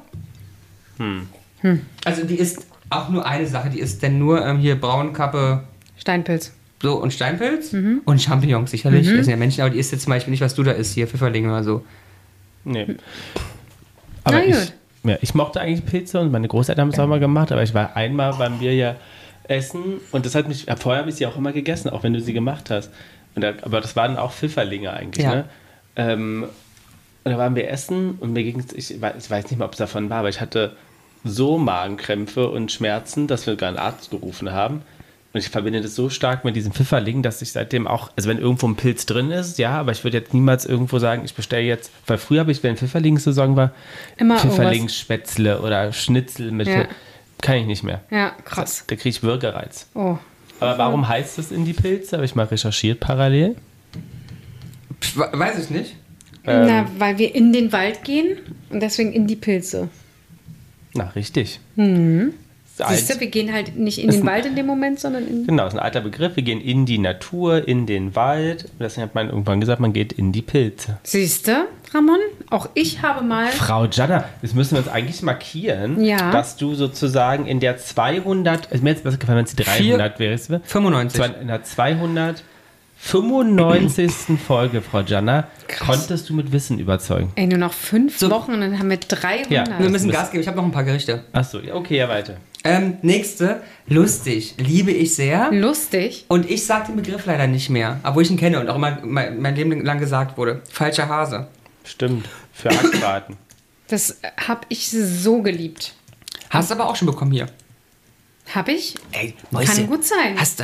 Also die ist auch nur eine Sache. Die ist denn nur hier Braunkappe Steinpilz. so und Steinpilz und Champignons sicherlich. Das sind ja Menschen, aber die isst jetzt zum Beispiel nicht, was du da isst, hier Pfifferlinge oder so. Nee. Aber Na gut. ich mochte eigentlich Pilze und meine Großeltern haben es auch mal gemacht, aber ich war einmal beim wir ja essen und das hat mich, vorher habe ich sie auch immer gegessen, auch wenn du sie gemacht hast. Aber das waren auch Pfifferlinge eigentlich, Ja. ne? Und da waren wir essen und mir ging es, ich weiß nicht mal, ob es davon war, aber ich hatte so Magenkrämpfe und Schmerzen, dass wir sogar einen Arzt gerufen haben. Und ich verbinde das so stark mit diesem Pfifferling, dass ich seitdem auch, also wenn irgendwo ein Pilz drin ist, ja, aber ich würde jetzt niemals irgendwo sagen, ich bestelle jetzt, weil früher habe ich, wenn Pfifferlingssaison war, Immer Pfifferlingsspätzle oder Schnitzel mit, Ja. kann ich nicht mehr. Ja, krass. Da kriege ich Würgereiz. Oh. Aber warum heißt das in die Pilze? Habe ich mal recherchiert parallel. Weiß ich nicht. Na, weil wir in den Wald gehen und deswegen in die Pilze. Na, richtig. Siehst du, wir gehen halt nicht in Ist den ein- Wald in dem Moment, sondern in... Genau, das ist ein alter Begriff. Wir gehen in die Natur, in den Wald. Deswegen hat man irgendwann gesagt, man geht in die Pilze. Siehst du, Ramon? Auch ich habe mal... Frau Gianna, das müssen wir uns eigentlich markieren, Ja. dass du sozusagen in der 200, also mir jetzt besser gefallen, wenn es die 300 wäre. 95. In der 295. Folge, Frau Gianna, konntest du mit Wissen überzeugen. Ey, nur noch 5 So. Wochen und dann haben wir 300. Ja. Wir müssen das- Gas geben. Ich habe noch ein paar Gerichte. Achso, ja, okay, ja, weiter. Nächste. Lustig. Liebe ich sehr. Lustig. Und ich sage den Begriff leider nicht mehr. Obwohl ich ihn kenne und auch immer mein Leben lang gesagt wurde. Falscher Hase. Stimmt, für Hackbraten. Das habe ich so geliebt. Hast du aber auch schon bekommen hier. Hab ich? Ey, Kann gut sein. Hast du.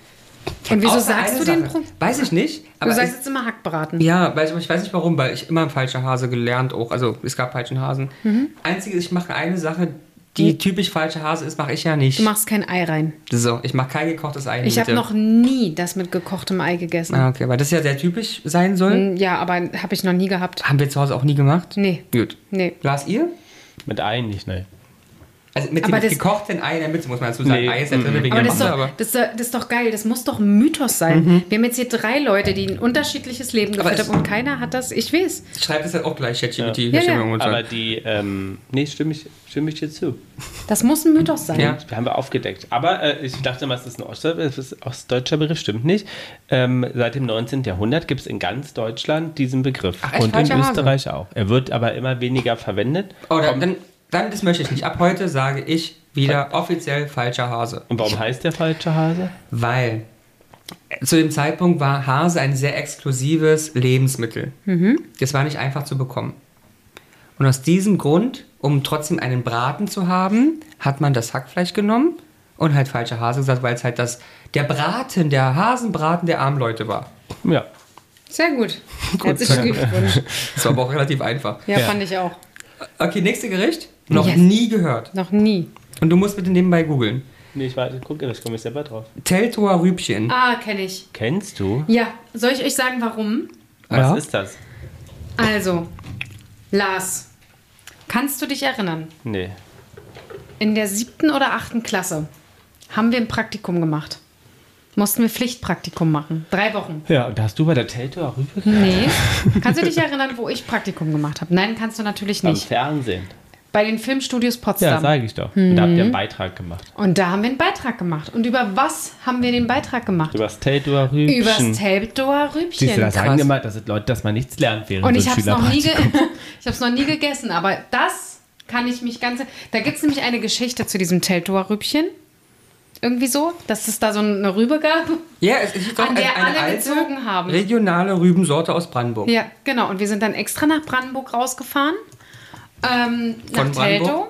Und wieso Außer sagst eine du den... Sache. Weiß ich nicht. Du Aber sagst jetzt immer Hackbraten. ja, weil ich weiß nicht warum, weil ich immer ein falscher Hase gelernt auch. Also es gab falschen Hasen. Einziges, ich mache eine Sache, die typisch falsche Hase ist, mache ich ja nicht. Du machst kein Ei rein. So, ich mache kein gekochtes Ei in die Ich habe Mitte. noch nie das mit gekochtem Ei gegessen. Ah, okay, weil das ja sehr typisch sein soll. Ja, aber habe ich noch nie gehabt. Haben wir zu Hause auch nie gemacht. Nee, Gut. nee. Glas ihr? Mit Ei nicht, ne? Also mit Aber dem das- gekochten Ei in der Mitte, muss man dazu sagen. Nee, Ei ist ja drin wegen Aber der das ist, Masse, doch, aber... das ist doch geil. Das muss doch ein Mythos sein. Wir haben jetzt hier 3 Leute, die ein unterschiedliches Leben Aber geführt es- haben und keiner hat das. Ich weiß. Schreibt es halt auch gleich, ChatGPT. Ja, ja. Aber die, nee, stimme ich dir zu. Das muss ein Mythos sein. Ja. Wir haben wir aufgedeckt. Aber ich dachte immer, es ist ein ostdeutscher Begriff, stimmt nicht. Seit dem 19. Jahrhundert gibt es in ganz Deutschland diesen Begriff. Ach, echt? Und in Falscher Hase? Österreich auch. Er wird aber immer weniger verwendet. Oh, dann, das möchte ich nicht. Ab heute sage ich wieder offiziell falscher Hase. Und warum heißt der falsche Hase? Weil zu dem Zeitpunkt war Hase ein sehr exklusives Lebensmittel. Das war nicht einfach zu bekommen. Und aus diesem Grund, um trotzdem einen Braten zu haben, hat man das Hackfleisch genommen und halt falscher Hase gesagt, weil es halt der Braten, der Hasenbraten der armen Leute war. Ja. Sehr gut. Herzlichen Glückwunsch. Das war aber auch relativ einfach. Ja, Ja. fand ich auch. Okay, nächste Gericht. Noch Yes. nie gehört. Noch nie. Und du musst bitte nebenbei googeln. Nee, ich warte, gucke, das komme ich selber drauf. Teltower Rübchen. Ah, kenne ich. Kennst du? Ja, soll ich euch sagen, warum? Was Ja. ist das? Also, Lars, kannst du dich erinnern? Nee. In der 7. oder 8. Klasse haben wir ein Praktikum gemacht. Mussten wir Pflichtpraktikum machen. 3 Wochen. Ja, und da hast du bei der Teltower Rübe Nee. Kannst du dich erinnern, wo ich Praktikum gemacht habe? Nein, kannst du natürlich am nicht. Fernsehen. Bei den Filmstudios Ja, Potsdam. sage ich doch. Und da habt ihr einen Beitrag gemacht. Und da haben wir einen Beitrag gemacht. Und über was haben wir den Beitrag gemacht? Über das Teltower Rübchen. Über das Teltower Siehst du, da Rübchen. sagen immer, dass Leute, dass man nichts lernt während Und so ich ein habe es noch nie, Schülerpraktikum. ich hab's noch nie gegessen, aber das kann ich mich ganz... Da gibt es nämlich eine Geschichte zu diesem Teltower Rübchen. Irgendwie so, dass es da so eine Rübe gab. Ja, es ist doch An der eine alle alte, gezogen haben. regionale Rübensorte aus Brandenburg. Ja, genau. Und wir sind dann extra nach Brandenburg rausgefahren. Nach Brandenburg? Teltow.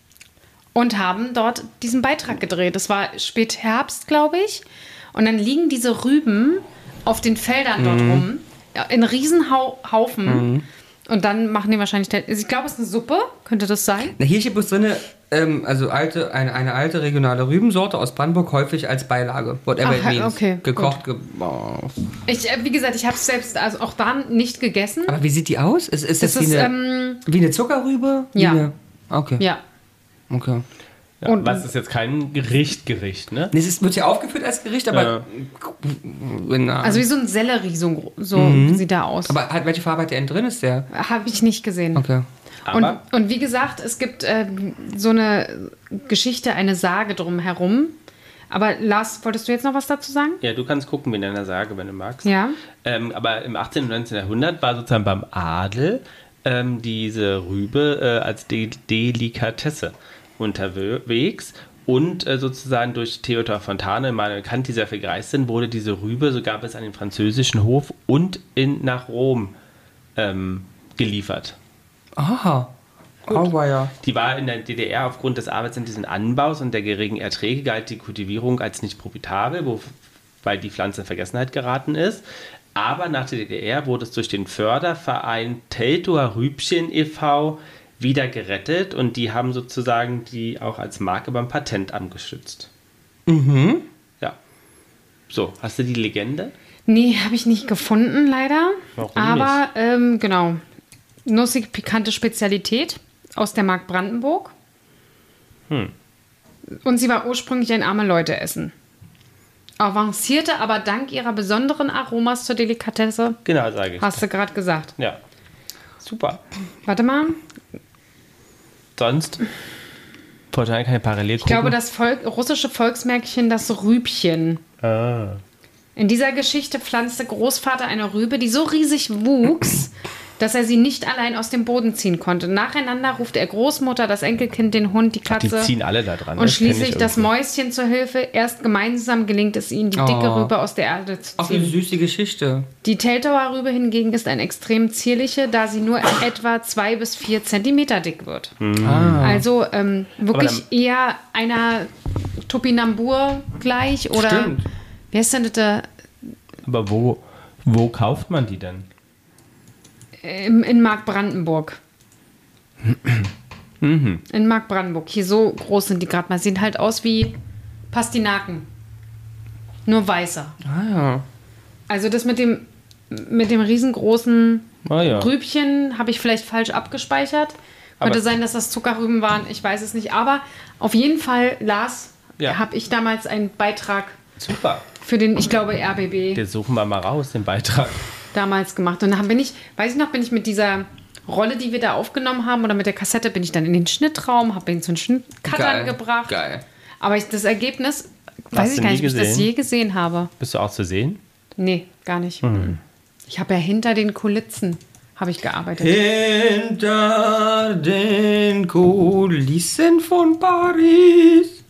Und haben dort diesen Beitrag gedreht. Das war Spätherbst, glaube ich. Und dann liegen diese Rüben auf den Feldern dort rum. Ja, in Riesenhaufen. Und dann machen die wahrscheinlich, ich glaube, es ist eine Suppe, könnte das sein? Na, hier steht bloß drin, also eine alte regionale Rübensorte aus Brandenburg, häufig als Beilage. Whatever it means. Okay, gekocht. Wie gesagt, ich habe es selbst also auch da nicht gegessen. Aber wie sieht die aus? Ist das wie eine Zuckerrübe? Ja. Okay. Ja. Okay. Ja, Und- was ist jetzt kein Gericht, ne? Nee, es wird ja aufgeführt als Gericht, aber... Also wie so ein Sellerie, so sieht da aus. aber welche Farbe hat der denn drin? Ist der... Habe ich nicht gesehen. Okay. Und wie gesagt, es gibt so eine Geschichte, eine Sage drumherum. Aber Lars, wolltest du jetzt noch was dazu sagen? Ja, du kannst gucken mit deiner Sage, wenn du magst. Ja. Aber im 18. und 19. Jahrhundert war sozusagen beim Adel diese Rübe als Delikatesse unterwegs. Und sozusagen durch Theodor Fontane, mal bekannt, dieser für Greisten, wurde diese Rübe sogar bis an den französischen Hof und nach Rom geliefert. Aha. Auweia. Die war in der DDR aufgrund des arbeitsintensiven Anbaus und der geringen Erträge galt die Kultivierung als nicht profitabel, weil die Pflanze in Vergessenheit geraten ist. Aber nach der DDR wurde es durch den Förderverein Teltower Rübchen e.V. wieder gerettet und die haben sozusagen die auch als Marke beim Patentamt geschützt. Mhm. Ja. So, hast du die Legende? Nee, habe ich nicht gefunden, leider. Warum Aber, genau. Nussig pikante Spezialität aus der Mark Brandenburg. Und sie war ursprünglich ein arme Leute-Essen. Avancierte aber dank ihrer besonderen Aromas zur Delikatesse. Genau, sage ich. Hast du gerade gesagt. Ja. Super. Warte mal. Sonst? Wahrscheinlich keine Parallel. Ich glaube, das russische Volksmärchen, das Rübchen. Ah. In dieser Geschichte pflanzte Großvater eine Rübe, die so riesig wuchs, dass er sie nicht allein aus dem Boden ziehen konnte. Nacheinander ruft er Großmutter, das Enkelkind, den Hund, die Die Katze ziehen alle da dran. und das kenn ich schließlich das irgendwie. Mäuschen zur Hilfe. Erst gemeinsam gelingt es ihnen, die dicke Rübe aus der Erde zu Auch eine ziehen. süße Geschichte. Die Teltower Rübe hingegen ist ein extrem zierliche, da sie nur etwa 2 bis 4 Zentimeter dick wird. Also wirklich Aber eher einer Topinambur gleich oder Stimmt. wer ist denn das? Aber wo kauft man die denn? In Mark Brandenburg. In Mark Brandenburg. Hier so groß sind die gerade mal. Sehen halt aus wie Pastinaken. Nur weißer. Ah ja. Also das mit dem riesengroßen Ah ja. Rübchen habe ich vielleicht falsch abgespeichert. Könnte Aber- sein, dass das Zuckerrüben waren. Ich weiß es nicht. Aber auf jeden Fall, Lars, Ja. habe ich damals einen Beitrag Super. für den, ich glaube, RBB Den suchen wir mal raus, den Beitrag. damals gemacht. Und dann bin ich mit dieser Rolle, die wir da aufgenommen haben, oder mit der Kassette, bin ich dann in den Schnittraum, habe ihn zu den Schnittcuttern gebracht. Geil. Aber das Ergebnis, Hast weiß ich du gar nie nicht, ob ich das gesehen? je gesehen habe. Bist du auch zu sehen? Nee, gar nicht. Ich habe ja hinter den Kulissen habe ich gearbeitet. Hinter den Kulissen von Paris.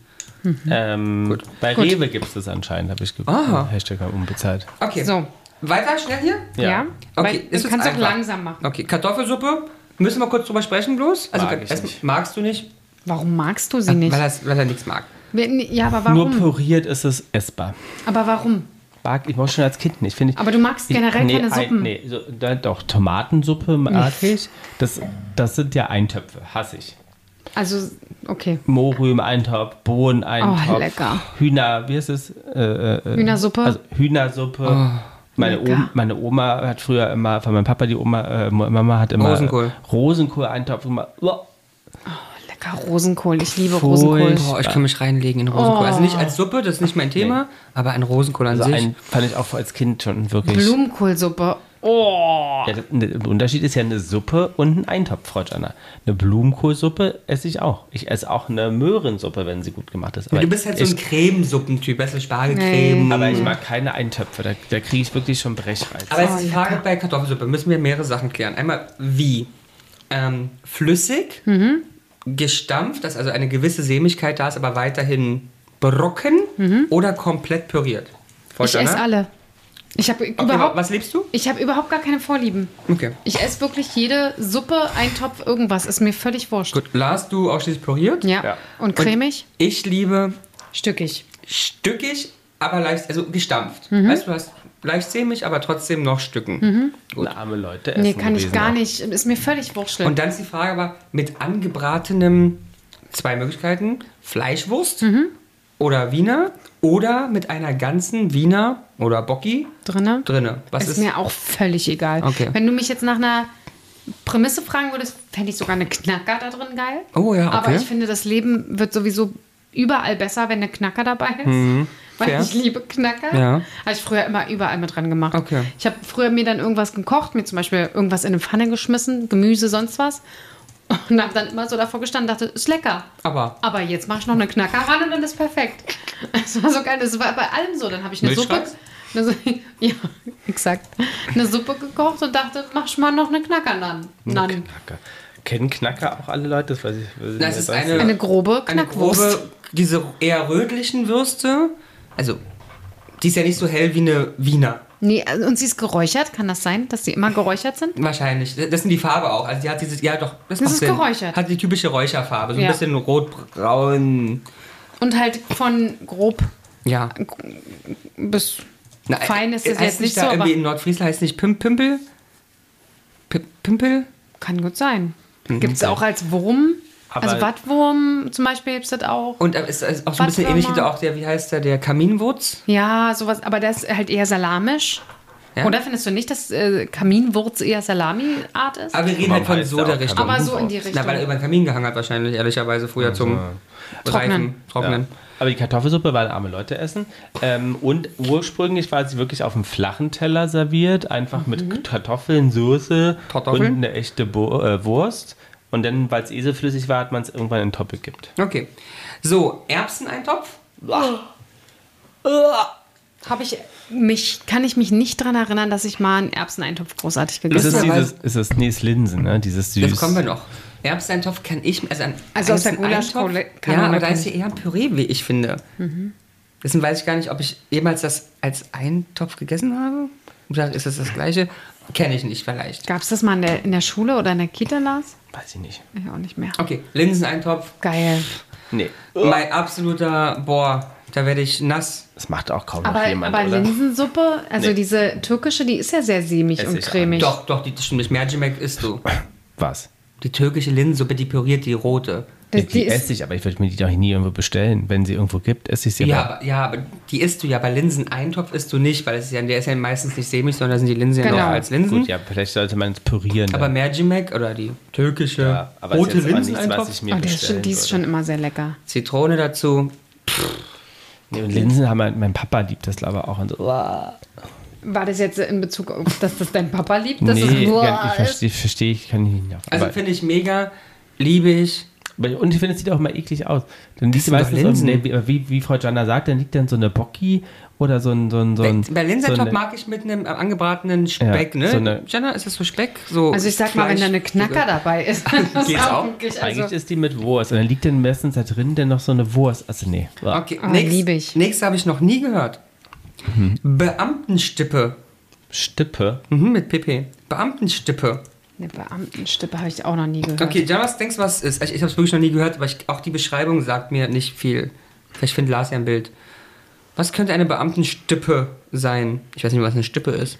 Bei Rewe gibt es das anscheinend, habe ich geguckt. Aha. Hashtag unbezahlt. Okay. So, Weiter, schnell hier? ja. Okay, Weil, ist du es kannst auch einfach? langsam machen. Okay, Kartoffelsuppe. Müssen wir kurz drüber sprechen bloß? Also, Mag ich erst- nicht. magst du nicht? Warum magst du sie nicht? Weil er nichts mag. Ja, aber Nur warum? püriert ist es essbar. Aber warum? Ich war schon als Kind nicht. Finde ich. Aber du magst generell keine Suppen. Nee, doch, Tomatensuppe mag ich. Das sind ja Eintöpfe, hasse ich. Also, okay. Mohrrüben-Eintopf, Bohnen-Eintopf. Oh, lecker. Hühner, wie ist es? Hühnersuppe? Also Hühnersuppe. lecker. Meine Oma hat früher immer, von meinem Papa, die Mama hat immer Rosenkohl-Eintopf immer. Lecker Rosenkohl. Ich liebe Voll. Rosenkohl. Boah, ich kann mich reinlegen in Rosenkohl. Also nicht als Suppe, das ist nicht mein Thema, aber ein Rosenkohl an Also sich. fand ich auch als Kind schon wirklich. Blumenkohlsuppe. Oh. Ja, der Unterschied ist ja eine Suppe und ein Eintopf, Frau Jana. Eine Blumenkohlsuppe esse ich auch. Ich esse auch eine Möhrensuppe, wenn sie gut gemacht ist. Aber Du bist halt so ein Cremesuppentyp, weißt du, Spargelcreme. aber ich mag keine Eintöpfe. Da kriege ich wirklich schon Brechreiz. Aber jetzt Oh, die Frage bei Kartoffelsuppe, müssen wir mehrere Sachen klären. Einmal wie? Flüssig, gestampft, dass also eine gewisse Sämigkeit da ist, aber weiterhin Brocken oder komplett püriert? Frau Ich Jana? esse alle. Ich habe Okay, überhaupt, was liebst du? ich habe überhaupt gar keine Vorlieben. Okay. Ich esse wirklich jede Suppe, Eintopf, irgendwas. Ist mir völlig wurscht. Gut, Lars, du ausschließlich püriert? Ja. Ja. Und cremig? Ich liebe Stückig. stückig, aber leicht, also gestampft. Weißt du, du hast leicht sämig, aber trotzdem noch Stücken. Gut. Arme Leute essen Nee, kann ich gewesen gar auch. nicht. Ist mir völlig wurscht. Und dann ist die Frage aber, mit angebratenem, 2 Möglichkeiten, Fleischwurst oder Wiener oder mit einer ganzen Wiener oder Bocki drinne. Was Ist mir auch völlig egal. Okay. Wenn du mich jetzt nach einer Prämisse fragen würdest, fände ich sogar eine Knacker da drin geil. Oh ja, okay. Aber ich finde, das Leben wird sowieso überall besser, wenn eine Knacker dabei ist. Weil fair. ich liebe Knacker. Ja. Habe ich früher immer überall mit dran gemacht. Okay. Ich habe früher mir dann irgendwas gekocht, mir zum Beispiel irgendwas in eine Pfanne geschmissen, Gemüse, sonst was. Und habe dann immer so davor gestanden und dachte, ist lecker. Aber jetzt mache ich noch eine Knacker ran und dann ist perfekt. Das war so geil. Das war bei allem so. Dann habe ich eine Suppe. Ja, exakt. Eine Suppe gekocht und dachte, mach ich mal noch eine Knacker nan. Knacker. Kennen Knacker auch alle Leute? Das weiß ich. Das ist Eine grobe eine Knackwurst. grobe, diese eher rötlichen Würste. Also, die ist ja nicht so hell wie eine Wiener. Nee, und sie ist geräuchert. Kann das sein, dass sie immer geräuchert sind? Wahrscheinlich. Das sind die Farbe auch. Also, die hat dieses, ja doch, das Das macht ist Sinn. geräuchert. Hat die typische Räucherfarbe. So ein Ja. bisschen rot-braun. Und halt von grob Ja. bis Na, fein ist das heißt jetzt nicht da so, aber irgendwie in Nordfriesland heißt es nicht Pimpel? Pimpel? kann gut sein. Gibt es auch als Wurm. Aber- Also Wattwurm zum Beispiel gibt es das auch. Und ist auch so ein bisschen ähnlich wie auch der, wie heißt der Kaminwurz? Ja, sowas, aber der ist halt eher salamisch. Ja. Oder findest du nicht, dass Kaminwurz eher Salami-Art ist? Aber wir reden halt von heißt so der der auch Richtung. Aber so in die Richtung. Na, weil er über den Kamin gehangen hat wahrscheinlich, ehrlicherweise früher zum Trocknen. Trocknen. Ja. Aber die Kartoffelsuppe war arme Leute essen. Und ursprünglich war sie wirklich auf einem flachen Teller serviert, einfach mit Kartoffeln, Soße Kartoffeln? und eine echte Wurst. Und dann, weil es so flüssig war, hat man es irgendwann in den Topf gekippt. Okay. So, Erbseneintopf? Kann ich mich nicht daran erinnern, dass ich mal einen Erbseneintopf großartig gegessen Ist es habe. dieses Linsen, ne? Dieses süß. Das kommen wir noch. Erbseneintopf kann ich, Also aus der Eintopf- Gulaschkanone Ja, aber da kenn ist ja eher ein Püree, wie ich finde. Deswegen weiß ich gar nicht, ob ich jemals das als Eintopf gegessen habe. Oder ist das das Gleiche? Kenne ich nicht, vielleicht. Gab es das mal in der Schule oder in der Kita, Lars? Weiß ich nicht. Ich auch nicht mehr. Okay, Linseneintopf. Geil. Nee. Mein absoluter, da werde ich nass. Das macht auch kaum noch Aber jemand, oder? Linsensuppe, also Nee. diese türkische, die ist ja sehr sämig Ess und ich cremig. Doch, die stimmt nicht. Mercimek isst du. Was? Die türkische Linsensuppe, die püriert, die rote. Die esse ich, aber ich würde mir die doch nie irgendwo bestellen. Wenn sie irgendwo gibt, esse ich sie aber. Aber die isst du ja. Bei Linseneintopf isst du nicht, weil der ist ja meistens nicht sämig, sondern da sind die Linsen ja Genau. noch als Linsen. Gut, ja, vielleicht sollte man es pürieren. Aber dann. Mercimek oder die türkische Ja, aber rote ist jetzt aber nichts, Linseneintopf, was ich mir Oh, bestellen die ist würde. schon immer sehr lecker. Zitrone dazu. Nee, und Linsen haben mein Papa liebt das, glaube ich, auch. Und so. War das jetzt in Bezug auf, dass das dein Papa liebt? Dass Nee, es ich verstehe, ich kann nicht. Also Aber, finde ich mega, liebe ich. und ich finde, es sieht auch mal eklig aus. Dann liegt sind doch meistens Linsen. wie Frau Jana sagt, dann liegt dann so eine Bocki oder so ein Bei Linseneintopf so eine- mag ich mit einem angebratenen Speck, Ja, ne? so eine- Jana, ist das so Speck? So Also ich sag mal, wenn da eine Fleisch- Knacker dabei ist, dann ist Geht's auch? wirklich, Eigentlich also, ist die mit Wurst. Und dann liegt dann meistens da drin dann noch so eine Wurst. Also nee. Okay, Oh, lieb ich. nächstes habe ich noch nie gehört. Beamtenstippe. Stippe. Mit PP. Beamtenstippe. eine Beamtenstippe habe ich auch noch nie gehört. Okay, Jana, was denkst du, was es ist? Ich habe es wirklich noch nie gehört, aber auch die Beschreibung sagt mir nicht viel. Vielleicht findet Lars ja ein Bild. Was könnte eine Beamtenstippe sein? Ich weiß nicht, was eine Stippe ist.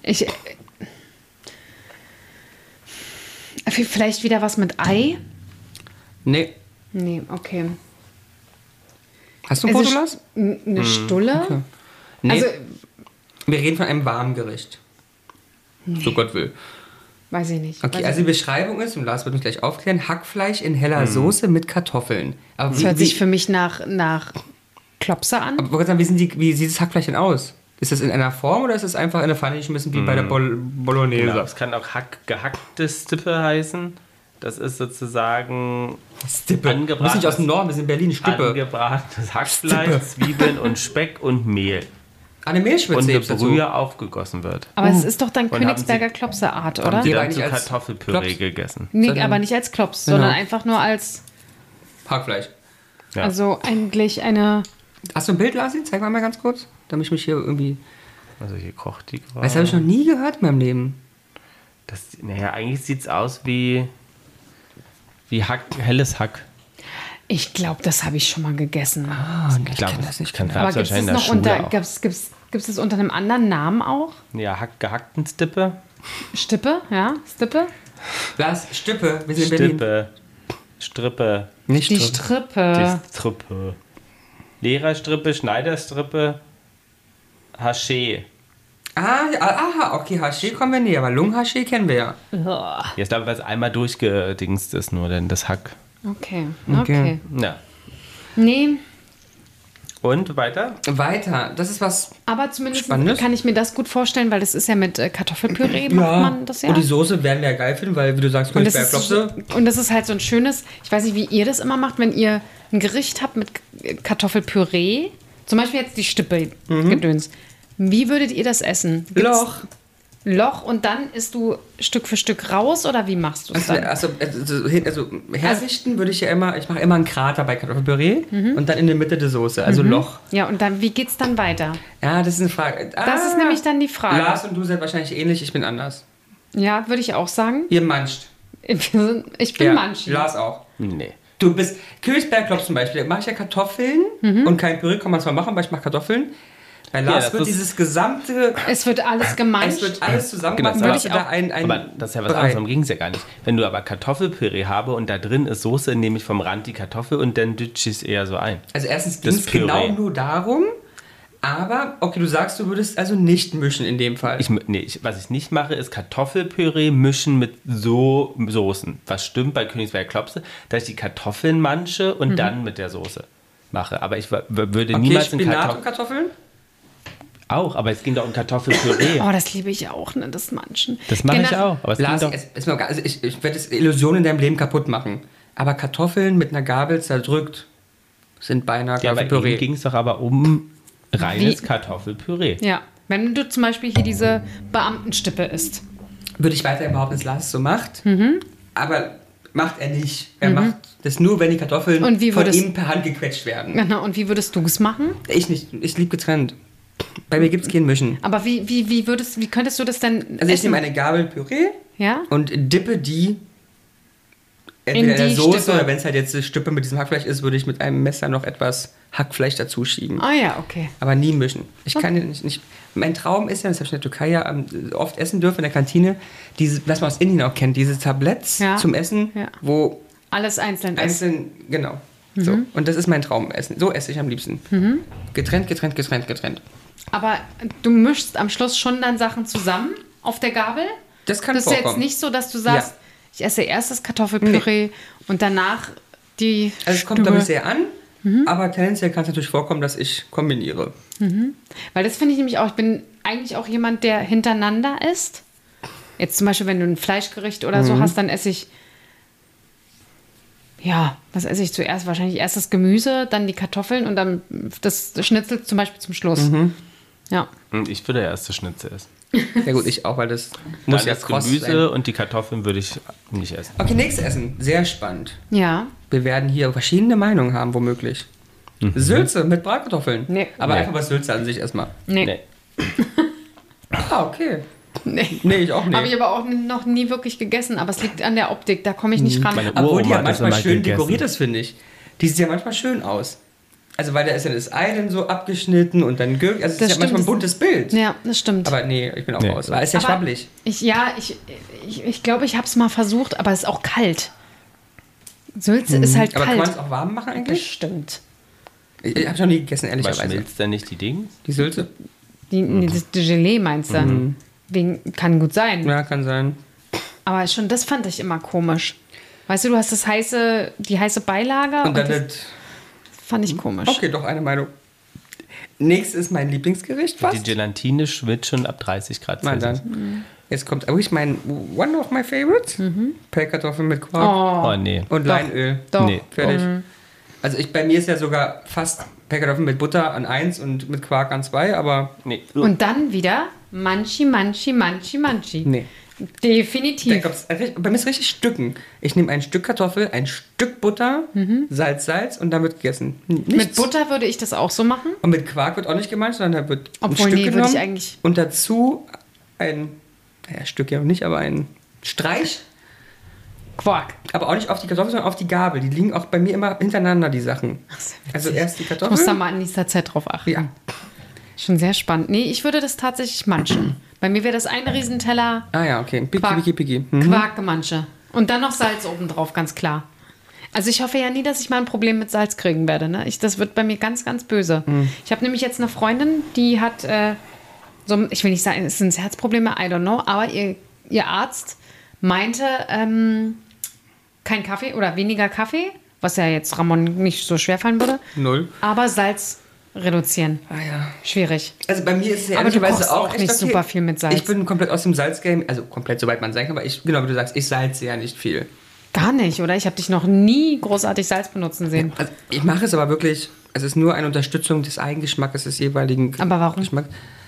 Vielleicht wieder was mit Ei? Nee. Nee, okay. Hast du ein Also Foto, Lars? Eine Stulle? Nee. Also, Wir reden von einem Warmgericht. So Gott will. weiß ich nicht. Okay, Weiß also ich die Beschreibung ist, und Lars wird uns gleich aufklären, Hackfleisch in heller Soße mit Kartoffeln. Aber Das hört sich für mich nach Klopse an. aber ich wollte sagen, wie sieht das Hackfleisch denn aus? Ist das in einer Form oder ist es einfach in eine Pfanne geschmissen wie bei der Bolognese? Genau, es kann auch gehackte Stippe heißen. Das ist sozusagen Stippe. Du bist nicht aus dem Norden, wir sind in Berlin. Stippe. angebratenes Hackfleisch, Zwiebeln und Speck und Mehl. Eine Und Mehlschwitze eine hebst dazu. Brühe aufgegossen wird. Aber es ist doch dann Und Königsberger haben Klopse-Art, Haben oder? sie Ja, aber dann zu nicht als Kartoffelpüree Klops. gegessen. Nee, sondern- aber nicht als Klops, Genau. sondern einfach nur als, Hackfleisch. Ja. also eigentlich eine, Hast du ein Bild, Lasi? Zeig mal ganz kurz, damit ich mich hier irgendwie... Also hier kocht die gerade. Das habe ich noch nie gehört in meinem Leben. Naja, eigentlich sieht es aus wie Hack, helles Hack. ich glaube, das habe ich schon mal gegessen. Ah, Ich glaube, kenn das nicht. kann Aber es gibt es wahrscheinlich in der noch Schule unter, auch. gibt's Gibt es das unter einem anderen Namen auch? Ja, gehackten Stippe. Stippe, ja, Stippe. Lars, Stippe, wir sind in Berlin. Stippe. Strippe. Nicht Die Strippe. Strippe. Die Strippe. Lehrerstrippe, Schneiderstrippe, Haché. Aha, okay, Haché kommen wir näher, aber Lungenhaché kennen wir ja. Uah. Jetzt glaube ich, weil es einmal durchgedingst ist, nur denn das Hack. Okay. Okay. Ja. Nee, Und weiter? Weiter, das ist was... aber zumindest Spannendes. kann ich mir das gut vorstellen, weil das ist ja mit Kartoffelpüree macht man das ja. Und die Soße werden wir ja geil finden, weil, wie du sagst, Und das, ist Königsberg-Klopse. so, und das ist halt so ein schönes, ich weiß nicht, wie ihr das immer macht, wenn ihr ein Gericht habt mit Kartoffelpüree, zum Beispiel jetzt die Stippe-Gedöns. Wie würdet ihr das essen? Gibt's Loch und dann isst du Stück für Stück raus oder wie machst du es dann? Also herrichten würde ich ja immer, ich mache immer einen Krater bei Kartoffelpüree und dann in der Mitte die Soße, also Loch. Ja, und dann, wie geht's dann weiter? Ja, das ist eine Frage. Das ist nämlich dann die Frage. Lars und du seid wahrscheinlich ähnlich, ich bin anders. Ja, würde ich auch sagen. Ihr mancht. Ich bin Manchi. Lars auch. Nee. Du bist Königsberg-Klopse zum Beispiel. Da mache ich ja Kartoffeln und kein Püree, kann man zwar machen, aber ich mache Kartoffeln. Bei Lars das wird ist- dieses gesamte, Es wird alles gemanscht. es wird alles zusammen gemacht. Genau, Würde aber- ich da ein Aber das ist ja was Brei. anderes, darum ging es ja gar nicht. Wenn du aber Kartoffelpüree habe und da drin ist Soße, nehme ich vom Rand die Kartoffel und dann dütsche ich es eher so ein. Also erstens Das ging es Püree. genau nur darum, aber, okay, du sagst, du würdest also nicht mischen in dem Fall. Was ich nicht mache, ist Kartoffelpüree mischen mit so Soßen. Was stimmt bei Königsberg Klopse, dass ich die Kartoffeln manche und dann mit der Soße mache. Aber ich würde okay, niemals einen Spinat und Kartoffel... Kartoffeln? Auch, aber es ging doch um Kartoffelpüree. Oh, das liebe ich auch, ne, das Manchen. Das mache ich Generell- auch. Aber es ging Lars, doch... ich werde Illusionen in deinem Leben kaputt machen. Aber Kartoffeln mit einer Gabel zerdrückt sind beinahe Ja, bei ihm Kartoffelpüree. ging es doch aber um reines Wie? Kartoffelpüree. Ja, wenn du zum Beispiel hier diese Beamtenstippe isst. Würde ich weiterhin behaupten, dass Lars es so macht. Aber macht er nicht. Er macht das nur, wenn die Kartoffeln Und wie von würdest- ihm per Hand gequetscht werden. Genau, und wie würdest du es machen? Ich nicht. Ich liebe getrennt. Bei mir gibt es kein Mischen. Aber wie könntest du das denn Also ich essen? nehme eine Gabel Püree Ja? und dippe die entweder in der die Soße Stippe. oder wenn es halt jetzt eine Stippe mit diesem Hackfleisch ist, würde ich mit einem Messer noch etwas Hackfleisch dazu schieben. Ah ja, okay. Aber nie mischen. Ich kann nicht. Mein Traum ist ja, das habe ich in der Türkei ja oft essen dürfen in der Kantine, was man aus Indien auch kennt, diese Tabletts Ja. zum Essen, Ja. wo Alles einzeln essen. einzeln, genau. So. Und das ist mein Traumessen. So esse ich am liebsten. Getrennt, getrennt, getrennt, getrennt. Aber du mischst am Schluss schon dann Sachen zusammen auf der Gabel? Das kann Das ist jetzt vorkommen. nicht so, dass du sagst, Ja. ich esse erst das Kartoffelpüree und danach die Also es kommt, Stube. glaube ich, sehr an, aber tendenziell kann es natürlich vorkommen, dass ich kombiniere. Weil das finde ich nämlich auch, ich bin eigentlich auch jemand, der hintereinander isst. Jetzt zum Beispiel, wenn du ein Fleischgericht oder so hast, dann esse ich, ja, was esse ich zuerst? Wahrscheinlich erst das Gemüse, dann die Kartoffeln und dann das Schnitzel zum Beispiel zum Schluss. Ja. Und ich würde erst das Schnitzel essen. Ja gut, ich auch, weil das Dann muss ja das kross Gemüse sein. und die Kartoffeln würde ich nicht essen. Okay, nächstes Essen. Sehr spannend. Ja. Wir werden hier verschiedene Meinungen haben, womöglich. Sülze mit Bratkartoffeln. Nee. Aber Nee. einfach mal Sülze an sich erstmal. Nee. Nee. Ah, okay. Nee. Nee, ich auch nicht. Habe ich aber auch noch nie wirklich gegessen, aber es liegt an der Optik, da komme ich nicht ran. Meine Obwohl die ja Uroma hat das manchmal immer schön gegessen. dekoriert ist, finde ich. Die sieht ja manchmal schön aus. Also weil da ist ja das Ei dann so abgeschnitten und dann Gürk. Also es Das ist ja manchmal ein stimmt. buntes Bild. Ja, das stimmt. Aber nee, ich bin auch Nee. raus. Weil es ist ja Aber schwabbelig. Ich glaube, ich habe es mal versucht, aber es ist auch kalt. Sülze ist halt Aber kann man kalt. es auch warm machen eigentlich? Bestimmt. Ich habe schon nie gegessen, Was ehrlicherweise. schmilzt denn nicht die Dinge? Die Sülze? Das Gelee meinst du? Kann gut sein. Ja, kann sein. Aber schon das fand ich immer komisch. Weißt du, du hast die heiße Beilage Und dann das das, fand ich komisch. okay, doch eine Meinung. Nächstes ist mein Lieblingsgericht Die fast. Gelatine schwimmt schon ab 30 Grad Mal Celsius. dann. Jetzt kommt wirklich mein one of my favorites. Pellkartoffeln mit Quark Oh nee. und Leinöl. Doch. Nee. Fertig. Also bei mir ist ja sogar fast Pellkartoffeln mit Butter an 1 und mit Quark an 2, aber Nee. Und dann wieder Manchi, Manchi, Manchi, Manchi. nee. Definitiv. Bei mir ist richtig Stücken. Ich nehme ein Stück Kartoffel, ein Stück Butter, Salz und dann wird gegessen. Mit Nichts. Butter würde ich das auch so machen. Und mit Quark wird auch nicht gemeint, sondern da wird ein Obwohl, Stück nee, würde genommen ich eigentlich- und dazu Stück ja noch nicht, aber ein Streich, Quark. aber auch nicht auf die Kartoffel, sondern auf die Gabel. Die liegen auch bei mir immer hintereinander, die Sachen. Also erst die Ich muss da Kartoffel. mal in nächster Zeit drauf achten. Ja. Schon sehr spannend. Nee, ich würde das tatsächlich manchen. Bei mir wäre das ein Riesenteller Ah ja, okay. Quark. Piki. Quarkgemanche. Und dann noch Salz obendrauf, ganz klar. Also ich hoffe ja nie, dass ich mal ein Problem mit Salz kriegen werde. Ne? Das wird bei mir ganz, ganz böse. Ich habe nämlich jetzt eine Freundin, die hat, ich will nicht sagen, es sind Herzprobleme, I don't know, aber ihr Arzt meinte, kein Kaffee oder weniger Kaffee, was ja jetzt Ramon nicht so schwer fallen würde. 0. Aber Salz reduzieren. Ah ja. Schwierig. Also bei mir ist es ja Aber du ehrlicherweise kochst auch echt nicht okay. super viel mit Salz. Ich bin komplett aus dem Salzgame, also komplett, soweit man sein kann, aber genau wie du sagst, ich salze ja nicht viel. Gar nicht, oder? Ich habe dich noch nie großartig Salz benutzen sehen. Also ich mache es aber wirklich, es ist nur eine Unterstützung des Eigengeschmacks des jeweiligen Aber warum? Geschmacks.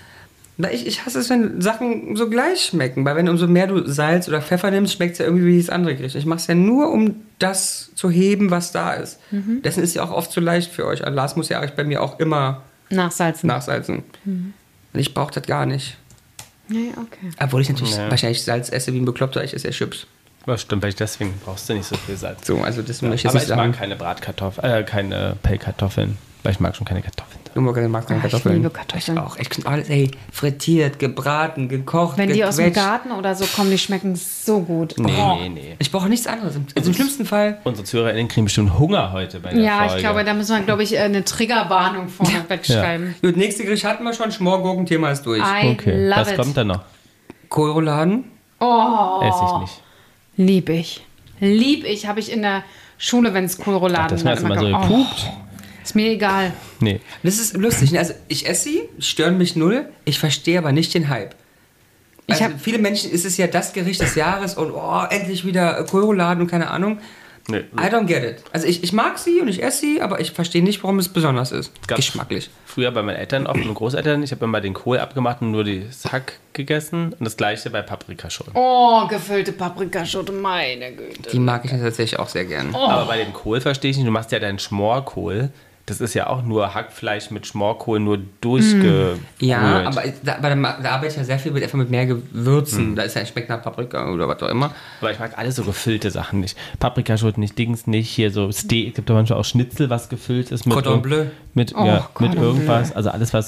Na, ich hasse es, wenn Sachen so gleich schmecken, weil wenn umso mehr du Salz oder Pfeffer nimmst, schmeckt es ja irgendwie wie das andere Gericht. Ich mache es ja nur, um das zu heben, was da ist. Dessen ist ja auch oft zu leicht für euch. Also Lars muss ja bei mir auch immer Nachsalzen. nachsalzen. Und ich brauche das gar nicht. Nee, okay. Obwohl ich natürlich wahrscheinlich Salz esse wie ein Bekloppter, ich esse ja Chips. Das stimmt, weil deswegen brauchst du nicht so viel Salz. So, also das möchte ich Aber jetzt ich nicht mag sagen. keine Bratkartoffeln, keine Pellkartoffeln, weil ich mag schon keine Kartoffeln. Du magst keine Ich Kartoffeln. liebe Kartoffeln. Ich auch. Ich alles, ey, frittiert, gebraten, gekocht, Wenn die aus dem gequetscht. Garten oder so kommen, die schmecken so gut. Nee. Ich brauche nichts anderes. Also im schlimmsten Fall. Unsere ZuhörerInnen kriegen bestimmt Hunger heute bei der Ja, Folge. ich glaube, da müssen wir, eine Triggerwarnung vorne wegschreiben. Gut, nächste Gericht hatten wir schon. Schmorgurken, Thema ist durch. I Okay, love was it. kommt da noch? Kohlrouladen. Esse ich nicht. Lieb ich. Lieb ich. Habe ich in der Schule, wenn es Kohlrouladen Das war dann immer so gab. gepupt. Ist mir egal. Nee. Das ist lustig. Ne? Also ich esse sie, stören mich null. Ich verstehe aber nicht den Hype. Ich Also viele Menschen ist es ja das Gericht des Jahres und endlich wieder Kohlrouladen und keine Ahnung. Nee. I don't get it. Also ich mag sie und ich esse sie, aber ich verstehe nicht, warum es besonders ist. Gab's Geschmacklich. Früher bei meinen Eltern oft und Großeltern, ich habe immer den Kohl abgemacht und nur das Hack gegessen. Und das gleiche bei Paprikaschoten. Oh, gefüllte Paprikaschote, meine Güte. Die mag ich tatsächlich auch sehr gern. Aber bei dem Kohl verstehe ich nicht, du machst ja deinen Schmorkohl. Das ist ja auch nur Hackfleisch mit Schmorkohl, nur durchgerührt. Ja, aber da arbeite ich ja sehr viel mit mehr Gewürzen. Da ist ja schmeckt nach Paprika oder was auch immer. Aber ich mag alle so gefüllte Sachen nicht. Paprikaschoten nicht, Dings nicht. Hier so Steak, es gibt ja manchmal auch Schnitzel, was gefüllt ist mit, Cordon Bleu. mit Cordon irgendwas. Also alles, was...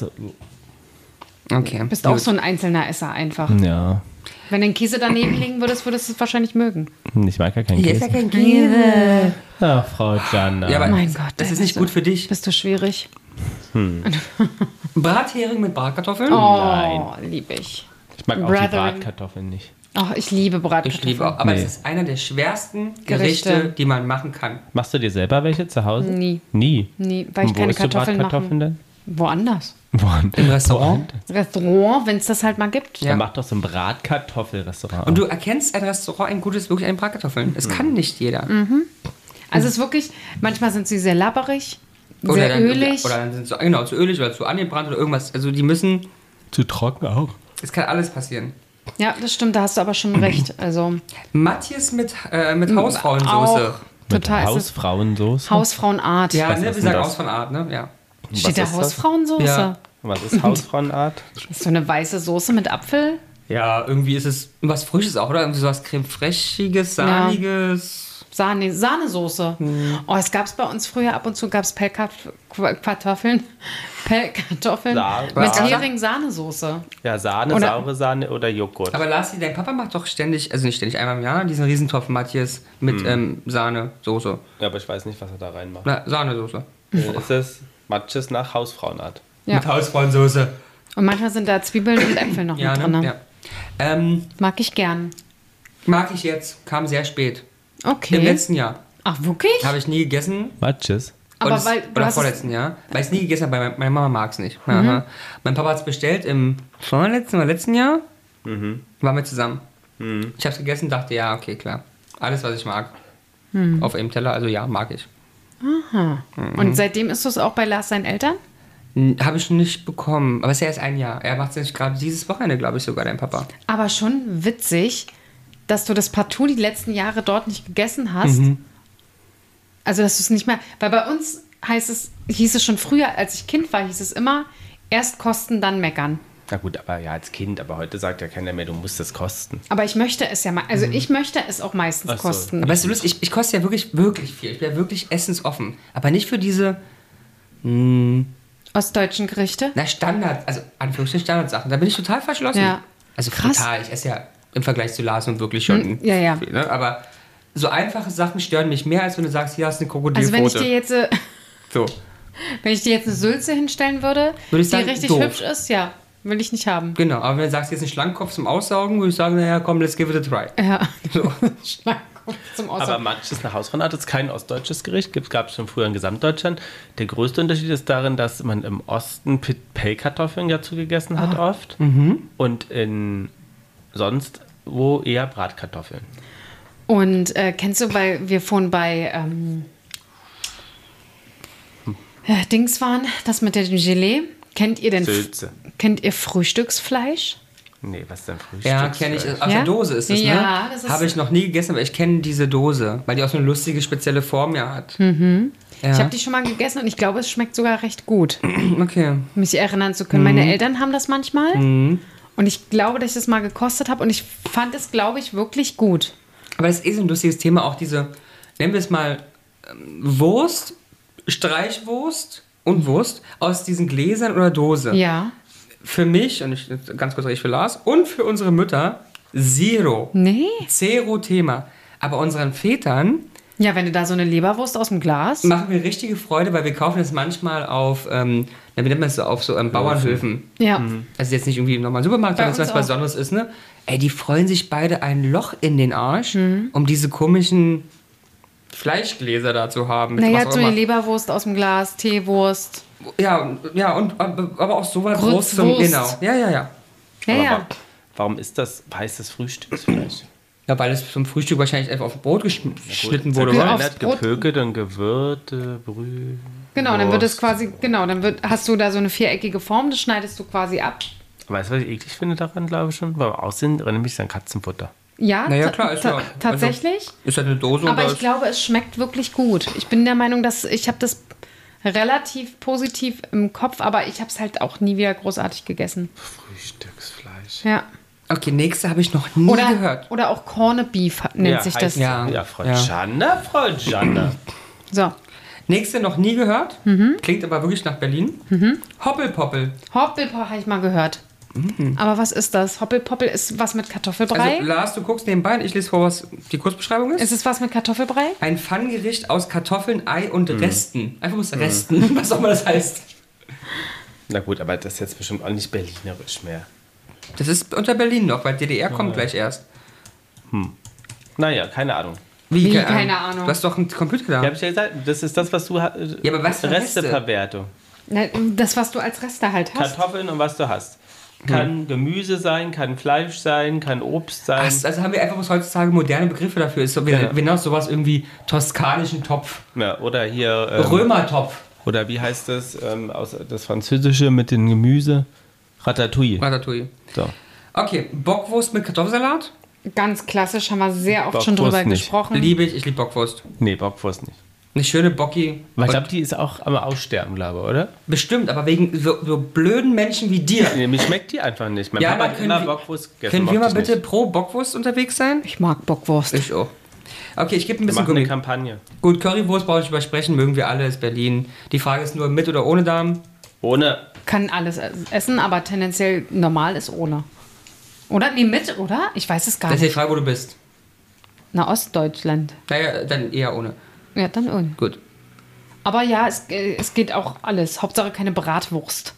Okay. Du bist auch so ein einzelner Esser einfach. Ja, Wenn du den Käse daneben legen würdest, würdest du es wahrscheinlich mögen. ich mag ja keinen Hier ist ja Käse. kein Käse. Ja, Frau Gianna. Ja, aber Mein Gott, das ey, ist nicht bist gut du- für dich. Bist du schwierig? Brathering mit Bratkartoffeln? Oh, liebe ich. ich mag auch die Brothering. Bratkartoffeln nicht. Oh, ich liebe Ich Bratkartoffeln. liebe auch. Aber Nee. es ist einer der schwersten Gerichte. Gerichte, die man machen kann. Machst du dir selber welche zu Hause? Nie. Nie? Nee, weil ich Und wo keine isst du Kartoffeln Bratkartoffeln mache. denn? Woanders. Im Restaurant. Restaurant, wenn es das halt mal gibt. Ja. Dann mach doch so ein Bratkartoffelrestaurant. Und du erkennst ein Restaurant, ein gutes, wirklich an Bratkartoffeln. Das kann nicht jeder. Also es ist wirklich, manchmal sind sie sehr labberig, Oder sehr dann, ölig. Oder dann sind sie genau, zu ölig oder zu angebrannt oder irgendwas. Also die müssen, zu trocken auch. es kann alles passieren. Ja, das stimmt, da hast du aber schon recht. Also Matjes mit Hausfrauensoße. total ist es Hausfrauensoße. Hausfrauenart. Ja, Was ne, ist wir denn sagen das? Haus von Art, ne? Ja. Steht da ist das? Hausfrauensoße? Ja. Was ist Hausfrauenart? Das ist so eine weiße Soße mit Apfel. Ja, irgendwie ist es was Frisches auch, oder? Irgendwie sowas Creme Fraichiges, Sahniges. Sahnesoße. Oh, es gab es bei uns früher ab und zu, gab es Pellkartoffeln mit Hering-Sahnesoße. Ja, Sahne, Oder- saure Sahne oder Joghurt. Aber Lassi, dein Papa macht doch ständig, also nicht ständig, einmal im Jahr, diesen Riesentopf Matjes mit Sahnesoße. Ja, aber ich weiß nicht, was er da reinmacht. Na, Sahnesoße. Ist es Matches nach Hausfrauenart? Ja. Mit Hausfrauensoße. Und manchmal sind da Zwiebeln und Äpfel noch Ja, mit drin. ne? Ja. Mag ich gern. Mag ich jetzt, kam sehr spät. Okay. Im letzten Jahr. Ach, wirklich? Habe ich nie gegessen. Matches? Aber Und es- weil du oder hast es- vorletzten Jahr. Weil ich es nie gegessen habe, weil meine Mama mag es nicht. Aha. Mein Papa hat es bestellt im vorletzten oder letzten Jahr. Waren wir zusammen. Ich habe es gegessen, dachte, ja, okay, klar. Alles, was ich mag. Auf einem Teller, also ja, mag ich. Und seitdem isst du es auch bei Lars seinen Eltern? Habe ich nicht bekommen. Aber es ist ja erst ein Jahr. Er macht es nicht gerade dieses Wochenende, glaube ich, sogar, dein Papa. Aber schon witzig, dass du das partout die letzten Jahre dort nicht gegessen hast. Also, dass du es nicht mehr. Weil bei uns hieß es schon früher, als ich Kind war, hieß es immer, erst kosten, dann meckern. Na gut, aber ja, als Kind. Aber heute sagt ja keiner mehr, du musst es kosten. Aber ich möchte es ja mal. Also, ich möchte es auch meistens Ach so. kosten. Aber weißt du, lustig, ich koste ja wirklich, wirklich viel. Ich bin ja wirklich essensoffen. Aber nicht für diese Ostdeutschen Gerichte? Na, Standard, also Anführungsstrichen Standardsachen. Da bin ich total verschlossen. Ja. Also Krass. total. Ich esse ja im Vergleich zu Lars und wirklich schon Ja. viel, ne? Aber so einfache Sachen stören mich mehr, als wenn du sagst, hier hast du eine Also Krokodilpfote. wenn ich dir jetzt, so. wenn ich dir jetzt eine Sülze hinstellen würde, Würde ich sagen, die richtig doof. hübsch ist, ja, will ich nicht haben. Genau, aber wenn du sagst, jetzt ein Schlangenkopf zum Aussaugen, würde ich sagen, naja, komm, let's give it a try. Ja. So. Schlangenkopf zum Aber Aussehen. manches nach Hausfrauenart ist kein ostdeutsches Gericht. Gab es schon früher in Gesamtdeutschland. Der größte Unterschied ist darin, dass man im Osten Pellkartoffeln dazu gegessen hat oft. Und in sonst wo eher Bratkartoffeln. Und kennst du, weil wir vorhin bei Dings waren, das mit dem Gelee, kennt ihr Sülze. kennt ihr Frühstücksfleisch? Nee, was denn Frühstück? Ja, kenne ich. Aus Ja? der Dose ist es, Ja, ne? das ist- Habe ich noch nie gegessen, aber ich kenne diese Dose, weil die auch so eine lustige, spezielle Form ja hat. Ja. Ich habe die schon mal gegessen und ich glaube, es schmeckt sogar recht gut, Okay. mich erinnern zu können. Meine Eltern haben das manchmal und ich glaube, dass ich das mal gekostet habe und ich fand es, glaube ich, wirklich gut. Aber das ist so ein lustiges Thema, auch diese, nennen wir es mal, Wurst, Streichwurst und Wurst aus diesen Gläsern oder Dose. Ja. Für mich, und ich ganz kurz rede ich für Lars, und für unsere Mütter, Zero. Nee. Zero Thema. Aber unseren Vätern Ja, wenn du da so eine Leberwurst aus dem Glas. machen wir richtige Freude, weil wir kaufen das manchmal auf, wie nennt man das so, auf so Bauernhöfen. Ja. Also jetzt nicht irgendwie im normalen Supermarkt, Bei sondern uns was auch. Besonderes ist, ne? Ey, die freuen sich beide ein Loch in den Arsch, um diese komischen Fleischgläser da zu haben. mit was Naja, auch so eine immer. Leberwurst aus dem Glas, Teewurst. Ja, und aber auch so was groß zum, Grützwurst. genau. Ja. Ja, Aber ja. warum heißt das Frühstücksfleisch? Ja, weil es zum Frühstück wahrscheinlich einfach auf Brot geschnitten wurde, Ja, oder? aufs Zerkleinert, Brot. gepökelt und gewürte Brühe. Genau, dann wird es quasi, hast du da so eine viereckige Form, das schneidest du quasi ab. Weißt du, was ich eklig finde daran, glaube ich schon? Weil Aussehen erinnert mich an Katzenfutter. Ja, Naja, klar, ist ja. tatsächlich. Ist halt eine Dose Aber oder ich glaube, es schmeckt wirklich gut. Ich bin der Meinung, dass ich habe das relativ positiv im Kopf, aber ich habe es halt auch nie wieder großartig gegessen. Frühstücksfleisch. Ja. Okay, nächste habe ich noch nie gehört. Oder auch Corned Beef nennt sich das. ja. Ja, Frau Ja. Janna, Frau Janna. So. Nächste noch nie gehört. Klingt aber wirklich nach Berlin. Hoppelpoppel. Hoppelpoppel habe ich mal gehört. Aber was ist das? Hoppelpoppel ist was mit Kartoffelbrei? Also Lars, du guckst nebenbei, ich lese vor, was die Kurzbeschreibung ist. Ist es was mit Kartoffelbrei? Ein Pfannengericht aus Kartoffeln, Ei und Resten. Einfach muss Resten, was auch immer das heißt. Na gut, aber das ist jetzt bestimmt auch nicht berlinerisch mehr. Das ist unter Berlin noch, weil DDR kommt gleich erst. Naja, keine Ahnung. Wie, keine Ahnung. Du hast doch einen Computer da. Ja, habe ich ja gesagt, das ist das, was du hast. Ja, aber was für Reste? Resteverwertung. Das, was du als Reste halt hast. Kartoffeln und was du hast. Kann Gemüse sein, kann Fleisch sein, kann Obst sein. Also haben wir einfach was heutzutage moderne Begriffe dafür. Ist so wie genau sowas irgendwie toskanischen Topf. Ja, oder hier. Römertopf. Oder wie heißt das? Das Französische mit dem Gemüse? Ratatouille. Ratatouille. So. Okay, Bockwurst mit Kartoffelsalat. Ganz klassisch, haben wir sehr oft schon Bockwurst drüber nicht. gesprochen. Liebe ich liebe Bockwurst. Nee, Bockwurst nicht. Eine schöne Bocki. Weil ich Und glaube, die ist auch am Aussterben, glaube ich, oder? bestimmt, aber wegen so blöden Menschen wie dir. Nee, mir schmeckt die einfach nicht. Mein Ja, Papa aber hat immer Bockwurst gegessen. Können wir mal mochte ich bitte nicht. pro Bockwurst unterwegs sein? Ich mag Bockwurst. Ich auch. Okay, ich gebe ein Wir bisschen machen eine Gummi. Kampagne. Gut, Currywurst brauche ich übersprechen, mögen wir alle, ist Berlin. Die Frage ist nur mit oder ohne Darm. Ohne. Kann alles essen, aber tendenziell normal ist ohne. Oder? Nee, mit, oder? Ich weiß es gar Das ist die nicht. Frage, wo du bist. Na, Ostdeutschland. Naja, dann eher ohne. Ja, dann ohne. Gut. Aber ja, es geht auch alles. Hauptsache keine Bratwurst.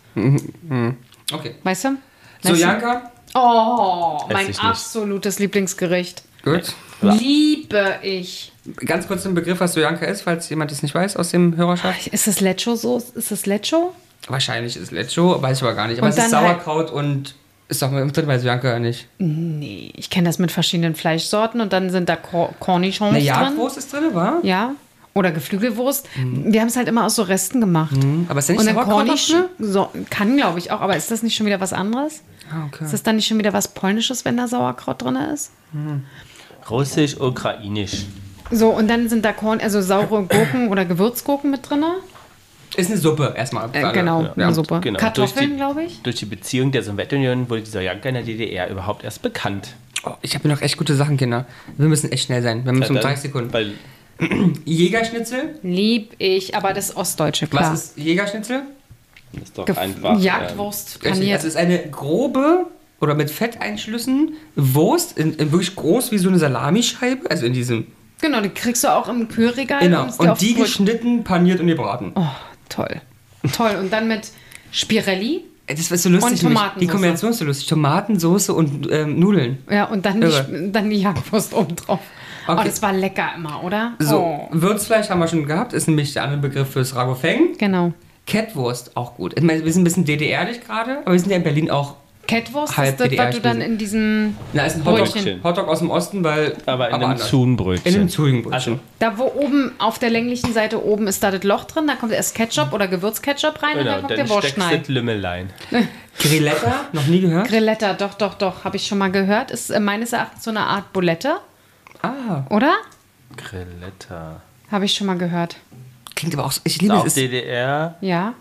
Okay. Weißt du? So, Weißt du? Janka. Oh, Ess mein ich nicht. absolutes Lieblingsgericht. Gut. Ja. Liebe ich. Ganz kurz den Begriff, was Sojanka ist, falls jemand das nicht weiß aus dem Hörerschaft. Ist das Lecho so? Ist das Lecho? Wahrscheinlich ist Lecho, weiß ich aber gar nicht. Aber Und es ist dann halt- Sauerkraut und ist doch mal drin bei Sojanka nicht. Nee, ich kenne das mit verschiedenen Fleischsorten und dann sind da Cornichons Eine drin. Jagdwurst ist drin, wa? Ja. Oder Geflügelwurst. Wir haben es halt immer aus so Resten gemacht. Aber ist da nicht Und dann Sauerkraut Cornish, drin? so, kann glaube ich auch, aber ist das nicht schon wieder was anderes? Ah, okay. Ist das dann nicht schon wieder was Polnisches, wenn da Sauerkraut drin ist? Russisch, ukrainisch. So, und dann sind da saure Gurken oder Gewürzgurken mit drin. Ist eine Suppe erstmal. Genau, Ja. eine Suppe. Genau. Kartoffeln, glaube ich. Durch die Beziehung der Sowjetunion wurde die Sojanka in der DDR überhaupt erst bekannt. Oh, ich habe noch echt gute Sachen, Kinder. Wir müssen echt schnell sein. Wir müssen um dann- 30 Sekunden. Weil Jägerschnitzel. Lieb ich, aber das Ostdeutsche, klar. Was ist Jägerschnitzel? Das ist doch einfach. Jagdwurst Das paniert. ist eine grobe oder mit Fetteinschlüssen Wurst, in wirklich groß wie so eine Salamischeibe, also in diesem. Genau, die kriegst du auch im Kühlregal. Genau. ist dir Und aufs die Brot- geschnitten, paniert und gebraten. Oh, toll. Toll. Und dann mit Spirelli. Das war so lustig. Und nämlich. Tomatensauce. Die Kombination ist so lustig. Tomatensauce und Nudeln. Ja, und dann die Jagdwurst oben drauf. Oh, Okay. das war lecker immer, oder? So, Oh. Würzfleisch haben wir schon gehabt, ist nämlich der andere Begriff fürs Ragofeng. Genau. Kettwurst, auch gut. Ich meine, wir sind ein bisschen DDR-lich gerade, aber wir sind ja in Berlin auch. Kettwurst Halb ist das, was du dann DDR in diesem Na, ist ein Hotdog, Brötchen. Hotdog aus dem Osten, weil. Aber in einem anders. Zuhnbrötchen. In einem Zugenbrötchen. Also, Da, wo oben auf der länglichen Seite oben ist da das Loch drin, da kommt erst Ketchup oder Gewürzketchup rein und genau, dann kommt dann der steckst du Wurstschneid. das Lümmelein. Grilletta, noch nie gehört? Grilletta, doch, habe ich schon mal gehört. Ist meines Erachtens so eine Art Bulette, Ah, oder? Grilletta. Habe ich schon mal gehört. klingt aber auch. Ich Ist liebe auch es. DDR. Ja.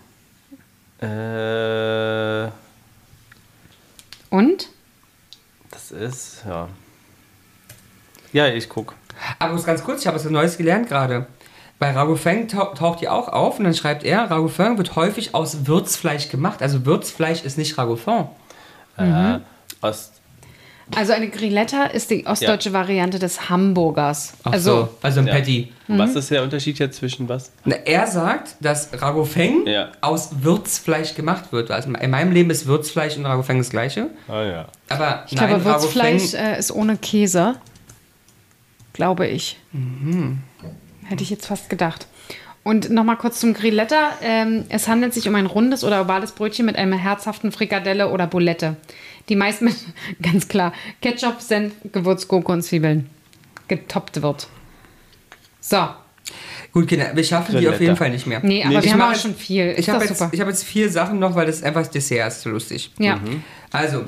Das Und? ist, ja. Ja, ich guck. Aber es ist ganz kurz, ich habe was Neues gelernt gerade. Bei Ragofeng taucht die auch auf und dann schreibt er, Ragofeng wird häufig aus Würzfleisch gemacht. Also Würzfleisch ist nicht Ragofeng. Ost. Also eine Grilletta ist die ostdeutsche Variante des Hamburgers. Ach Also so, ein Ja. Patty. Was ist der Unterschied jetzt zwischen was? Na, er sagt, dass Ragofeng Ja. aus Würzfleisch gemacht wird. Also in meinem Leben ist Würzfleisch und Ragofeng das gleiche. Ah ja. Aber ich glaube, Würzfleisch Ragofeng, ist ohne Käse. Glaube ich. Hätte ich jetzt fast gedacht. Und nochmal kurz zum Grilletta. Es handelt sich um ein rundes oder ovales Brötchen mit einer herzhaften Frikadelle oder Bulette. Die meist mit, ganz klar, Ketchup, Senf, Gewürz, Gurke und Zwiebeln getoppt wird. So. gut, Kinder, wir schaffen die Grilletta. auf jeden Fall nicht mehr. Nee, aber Ich wir haben mach aber jetzt- schon viel. Ich Ist habe doch jetzt, super. ich hab jetzt 4 Sachen noch, weil das einfach das Dessert ist so lustig. Ja, Also,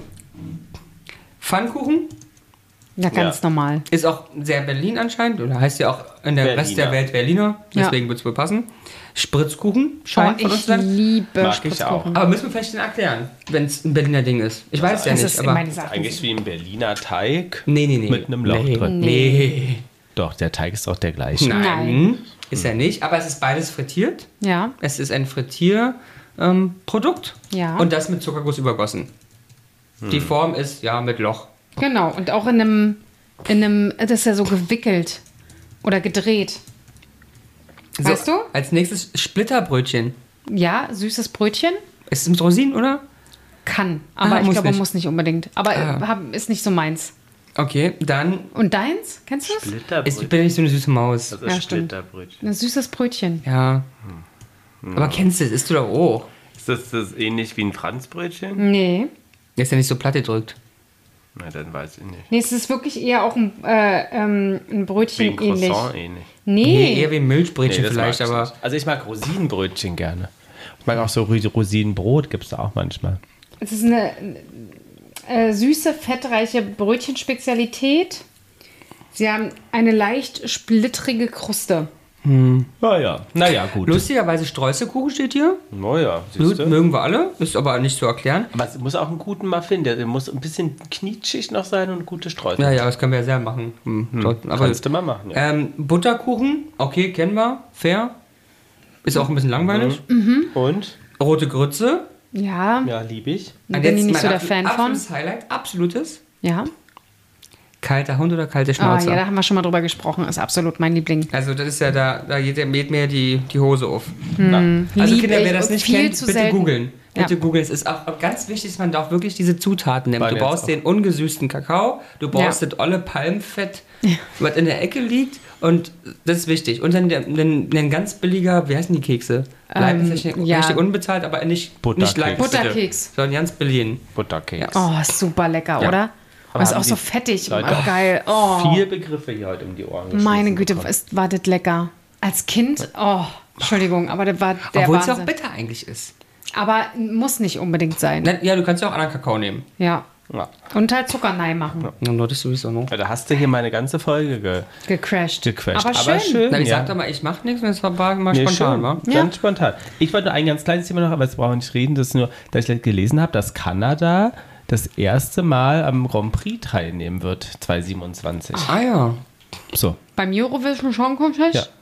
Pfannkuchen ganz normal. ist auch sehr Berlin anscheinend. Oder heißt ja auch in der Rest der Berliner. Welt Berliner. Ja. Deswegen wird es wohl passen. Spritzkuchen Oh, scheint von uns ich zu sein. liebe Mag ich Spritzkuchen. Aber müssen wir vielleicht den erklären, wenn es ein Berliner Ding ist. Ich weiß ja Das nicht, ist aber... meines Erachtens. Eigentlich wie ein Berliner Teig Nee. mit einem Loch drin. Nee. Doch, der Teig ist doch der gleiche. Nein. Ist er nicht. Aber es ist beides frittiert. Ja, Es ist ein Frittierprodukt. Ja. Und das mit Zuckerguss übergossen. Die Form ist, ja, mit Loch. genau. Und auch in einem, das ist ja so gewickelt oder gedreht. Weißt du? Als nächstes Splitterbrötchen. Ja, süßes Brötchen Ist es mit Rosinen, oder? kann, aber ich muss glaube, nicht. muss nicht unbedingt. Aber ist nicht so meins. Okay, dann... Und deins? Kennst du es? Ich bin nicht so eine süße Maus. Das Ja, ist stimmt. Splitterbrötchen. Ein süßes Brötchen. Ja. Aber kennst du das? Isst du doch auch. Ist das ähnlich wie ein Franzbrötchen? Nee. Der ist ja nicht so platt gedrückt. Na, dann weiß ich nicht. Nee, es ist wirklich eher auch ein Wie Brötchen ein Croissant ähnlich. ähnlich. Nee, eher Nee. wie ein Milchbrötchen das vielleicht, mag ich aber... nicht. Also ich mag Rosinenbrötchen gerne. Ich mag auch so Rosinenbrot, gibt es da auch manchmal. Es ist eine süße, fettreiche Brötchenspezialität. Sie haben eine leicht splittrige Kruste. Naja, gut. Lustigerweise Streuselkuchen steht hier. Naja, Gut, siehst du. mögen wir alle. Ist aber nicht zu erklären. Aber es muss auch einen guten Muffin, der muss ein bisschen knietschig noch sein und gute Streusel. Ja, das können wir ja sehr machen. Aber Kannst du mal machen, ja. Butterkuchen, okay, kennen wir. Fair. Ist auch ein bisschen langweilig. Und? Rote Grütze. Ja, Ja, liebe ich. da bin ich nicht so der Fan von. Absolutes Highlight, absolutes. Ja. Kalter Hund oder kalte Ah, Schnauze? ja, da haben wir schon mal drüber gesprochen. Ist absolut mein Liebling. Also das ist ja, da geht mir die Hose auf. Na, Also Lieb Kinder, wer ich das und nicht viel kennt, zu bitte selten. googeln. Bitte Ja. googeln. Es ist auch ganz wichtig, dass man da auch wirklich diese Zutaten nimmt. Bei Du mir jetzt brauchst auch. den ungesüßten Kakao, du brauchst Ja. das olle Palmfett, was in der Ecke liegt, und das ist wichtig. Und dann ein ganz billiger, wie heißen die Kekse? Richtig unbezahlt, aber nicht Butterkeks. leicht. Butterkeks. Sondern ganz billigen. Butterkeks. Oh, ist super lecker, Ja. oder? Und ist haben auch so die fettig. Leute Oh, geil. Oh, 4 Begriffe hier heute um die Ohren geschmissen meine Güte, bekommen. war das lecker. Als Kind, Entschuldigung, aber das war der Obwohl es ja auch Wahnsinn. bitter eigentlich ist. Aber muss nicht unbedingt sein. Ja, du kannst ja auch anderen Kakao nehmen. Ja. Ja. Und halt Zucker rein machen. Ja, nur das sowieso noch. Ja, da hast du hier meine ganze Folge Gecrashed. gecrashed. Aber schön. Na, ich ja. sag doch mal, ich mach nichts, das war mal Nee, spontan, schön. wa? Ja. Ganz spontan. Ich wollte nur ein ganz kleines Thema noch, aber jetzt brauchen wir nicht reden. Das ist nur, dass ich gelesen habe, dass Kanada das erste Mal am Grand Prix teilnehmen wird, 2027. Ah ja. So. Beim Eurovision Song Contest? Ja.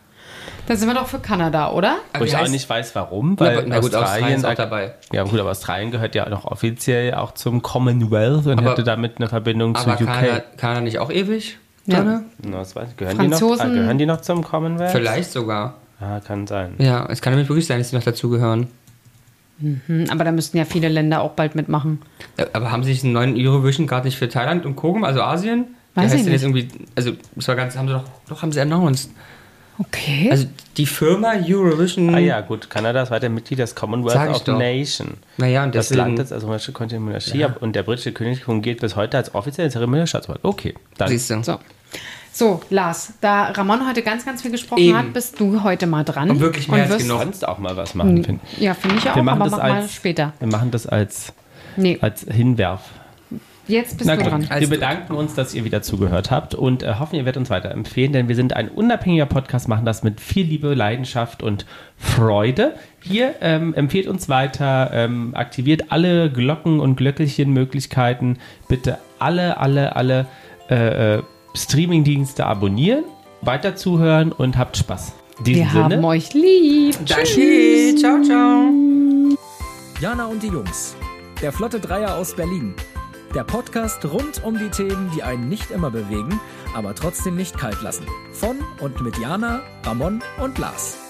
Dann sind wir doch für Kanada, oder? Wo ich auch nicht weiß, warum, weil Na gut, Australien ist auch Australien dabei. Ja gut, aber Australien gehört ja noch offiziell auch zum Commonwealth und Aber- hätte damit eine Verbindung zu Aber UK. Kanada nicht auch ewig? Ja. Drinne? Na, was weiß ich, gehören Franzosen- gehören die noch zum Commonwealth? Vielleicht sogar. Ja, kann sein. Ja, es kann nämlich wirklich sein, dass sie noch dazugehören. Aber da müssten ja viele Länder auch bald mitmachen. Aber haben sie sich einen neuen Eurovision gerade nicht für Thailand und Kogum, also Asien? Weiß Wie ich heißt denn jetzt nicht. irgendwie, also das war ganz, haben sie doch haben sie announced. Okay. Also die Firma Eurovision. Ah ja, gut, Kanada ist weiter Mitglied des Commonwealth Sag ich of doch. Nation. Naja, und Das deswegen. Land ist also kontinentale Monarchie und der britische König fungiert bis heute als offizielle zeremonieller Staatsrat. Okay, dann. Siehst du. So, Lars, da Ramon heute ganz, ganz viel gesprochen Eben. hat, bist du heute mal dran. Und wirklich mehr als wirst- genug. Sonst auch mal was machen, finde ich. Ja, finde ich auch, Wir machen aber das mach mal als- später. Wir machen das als Nee, Hinwerf. jetzt bist Na du gut, dran. Also- wir bedanken uns, dass ihr wieder zugehört habt und hoffen, ihr werdet uns weiterempfehlen, denn wir sind ein unabhängiger Podcast, machen das mit viel Liebe, Leidenschaft und Freude. Hier empfehlt uns weiter, aktiviert alle Glocken und Glöckelchen-Möglichkeiten. Bitte alle Streamingdienste abonnieren, weiter zuhören und habt Spaß. In diesem Wir Sinne, haben euch lieb. Danke. Ciao, ciao. Jana und die Jungs. Der Flotte Dreier aus Berlin. Der Podcast rund um die Themen, die einen nicht immer bewegen, aber trotzdem nicht kalt lassen. Von und mit Jana, Ramon und Lars.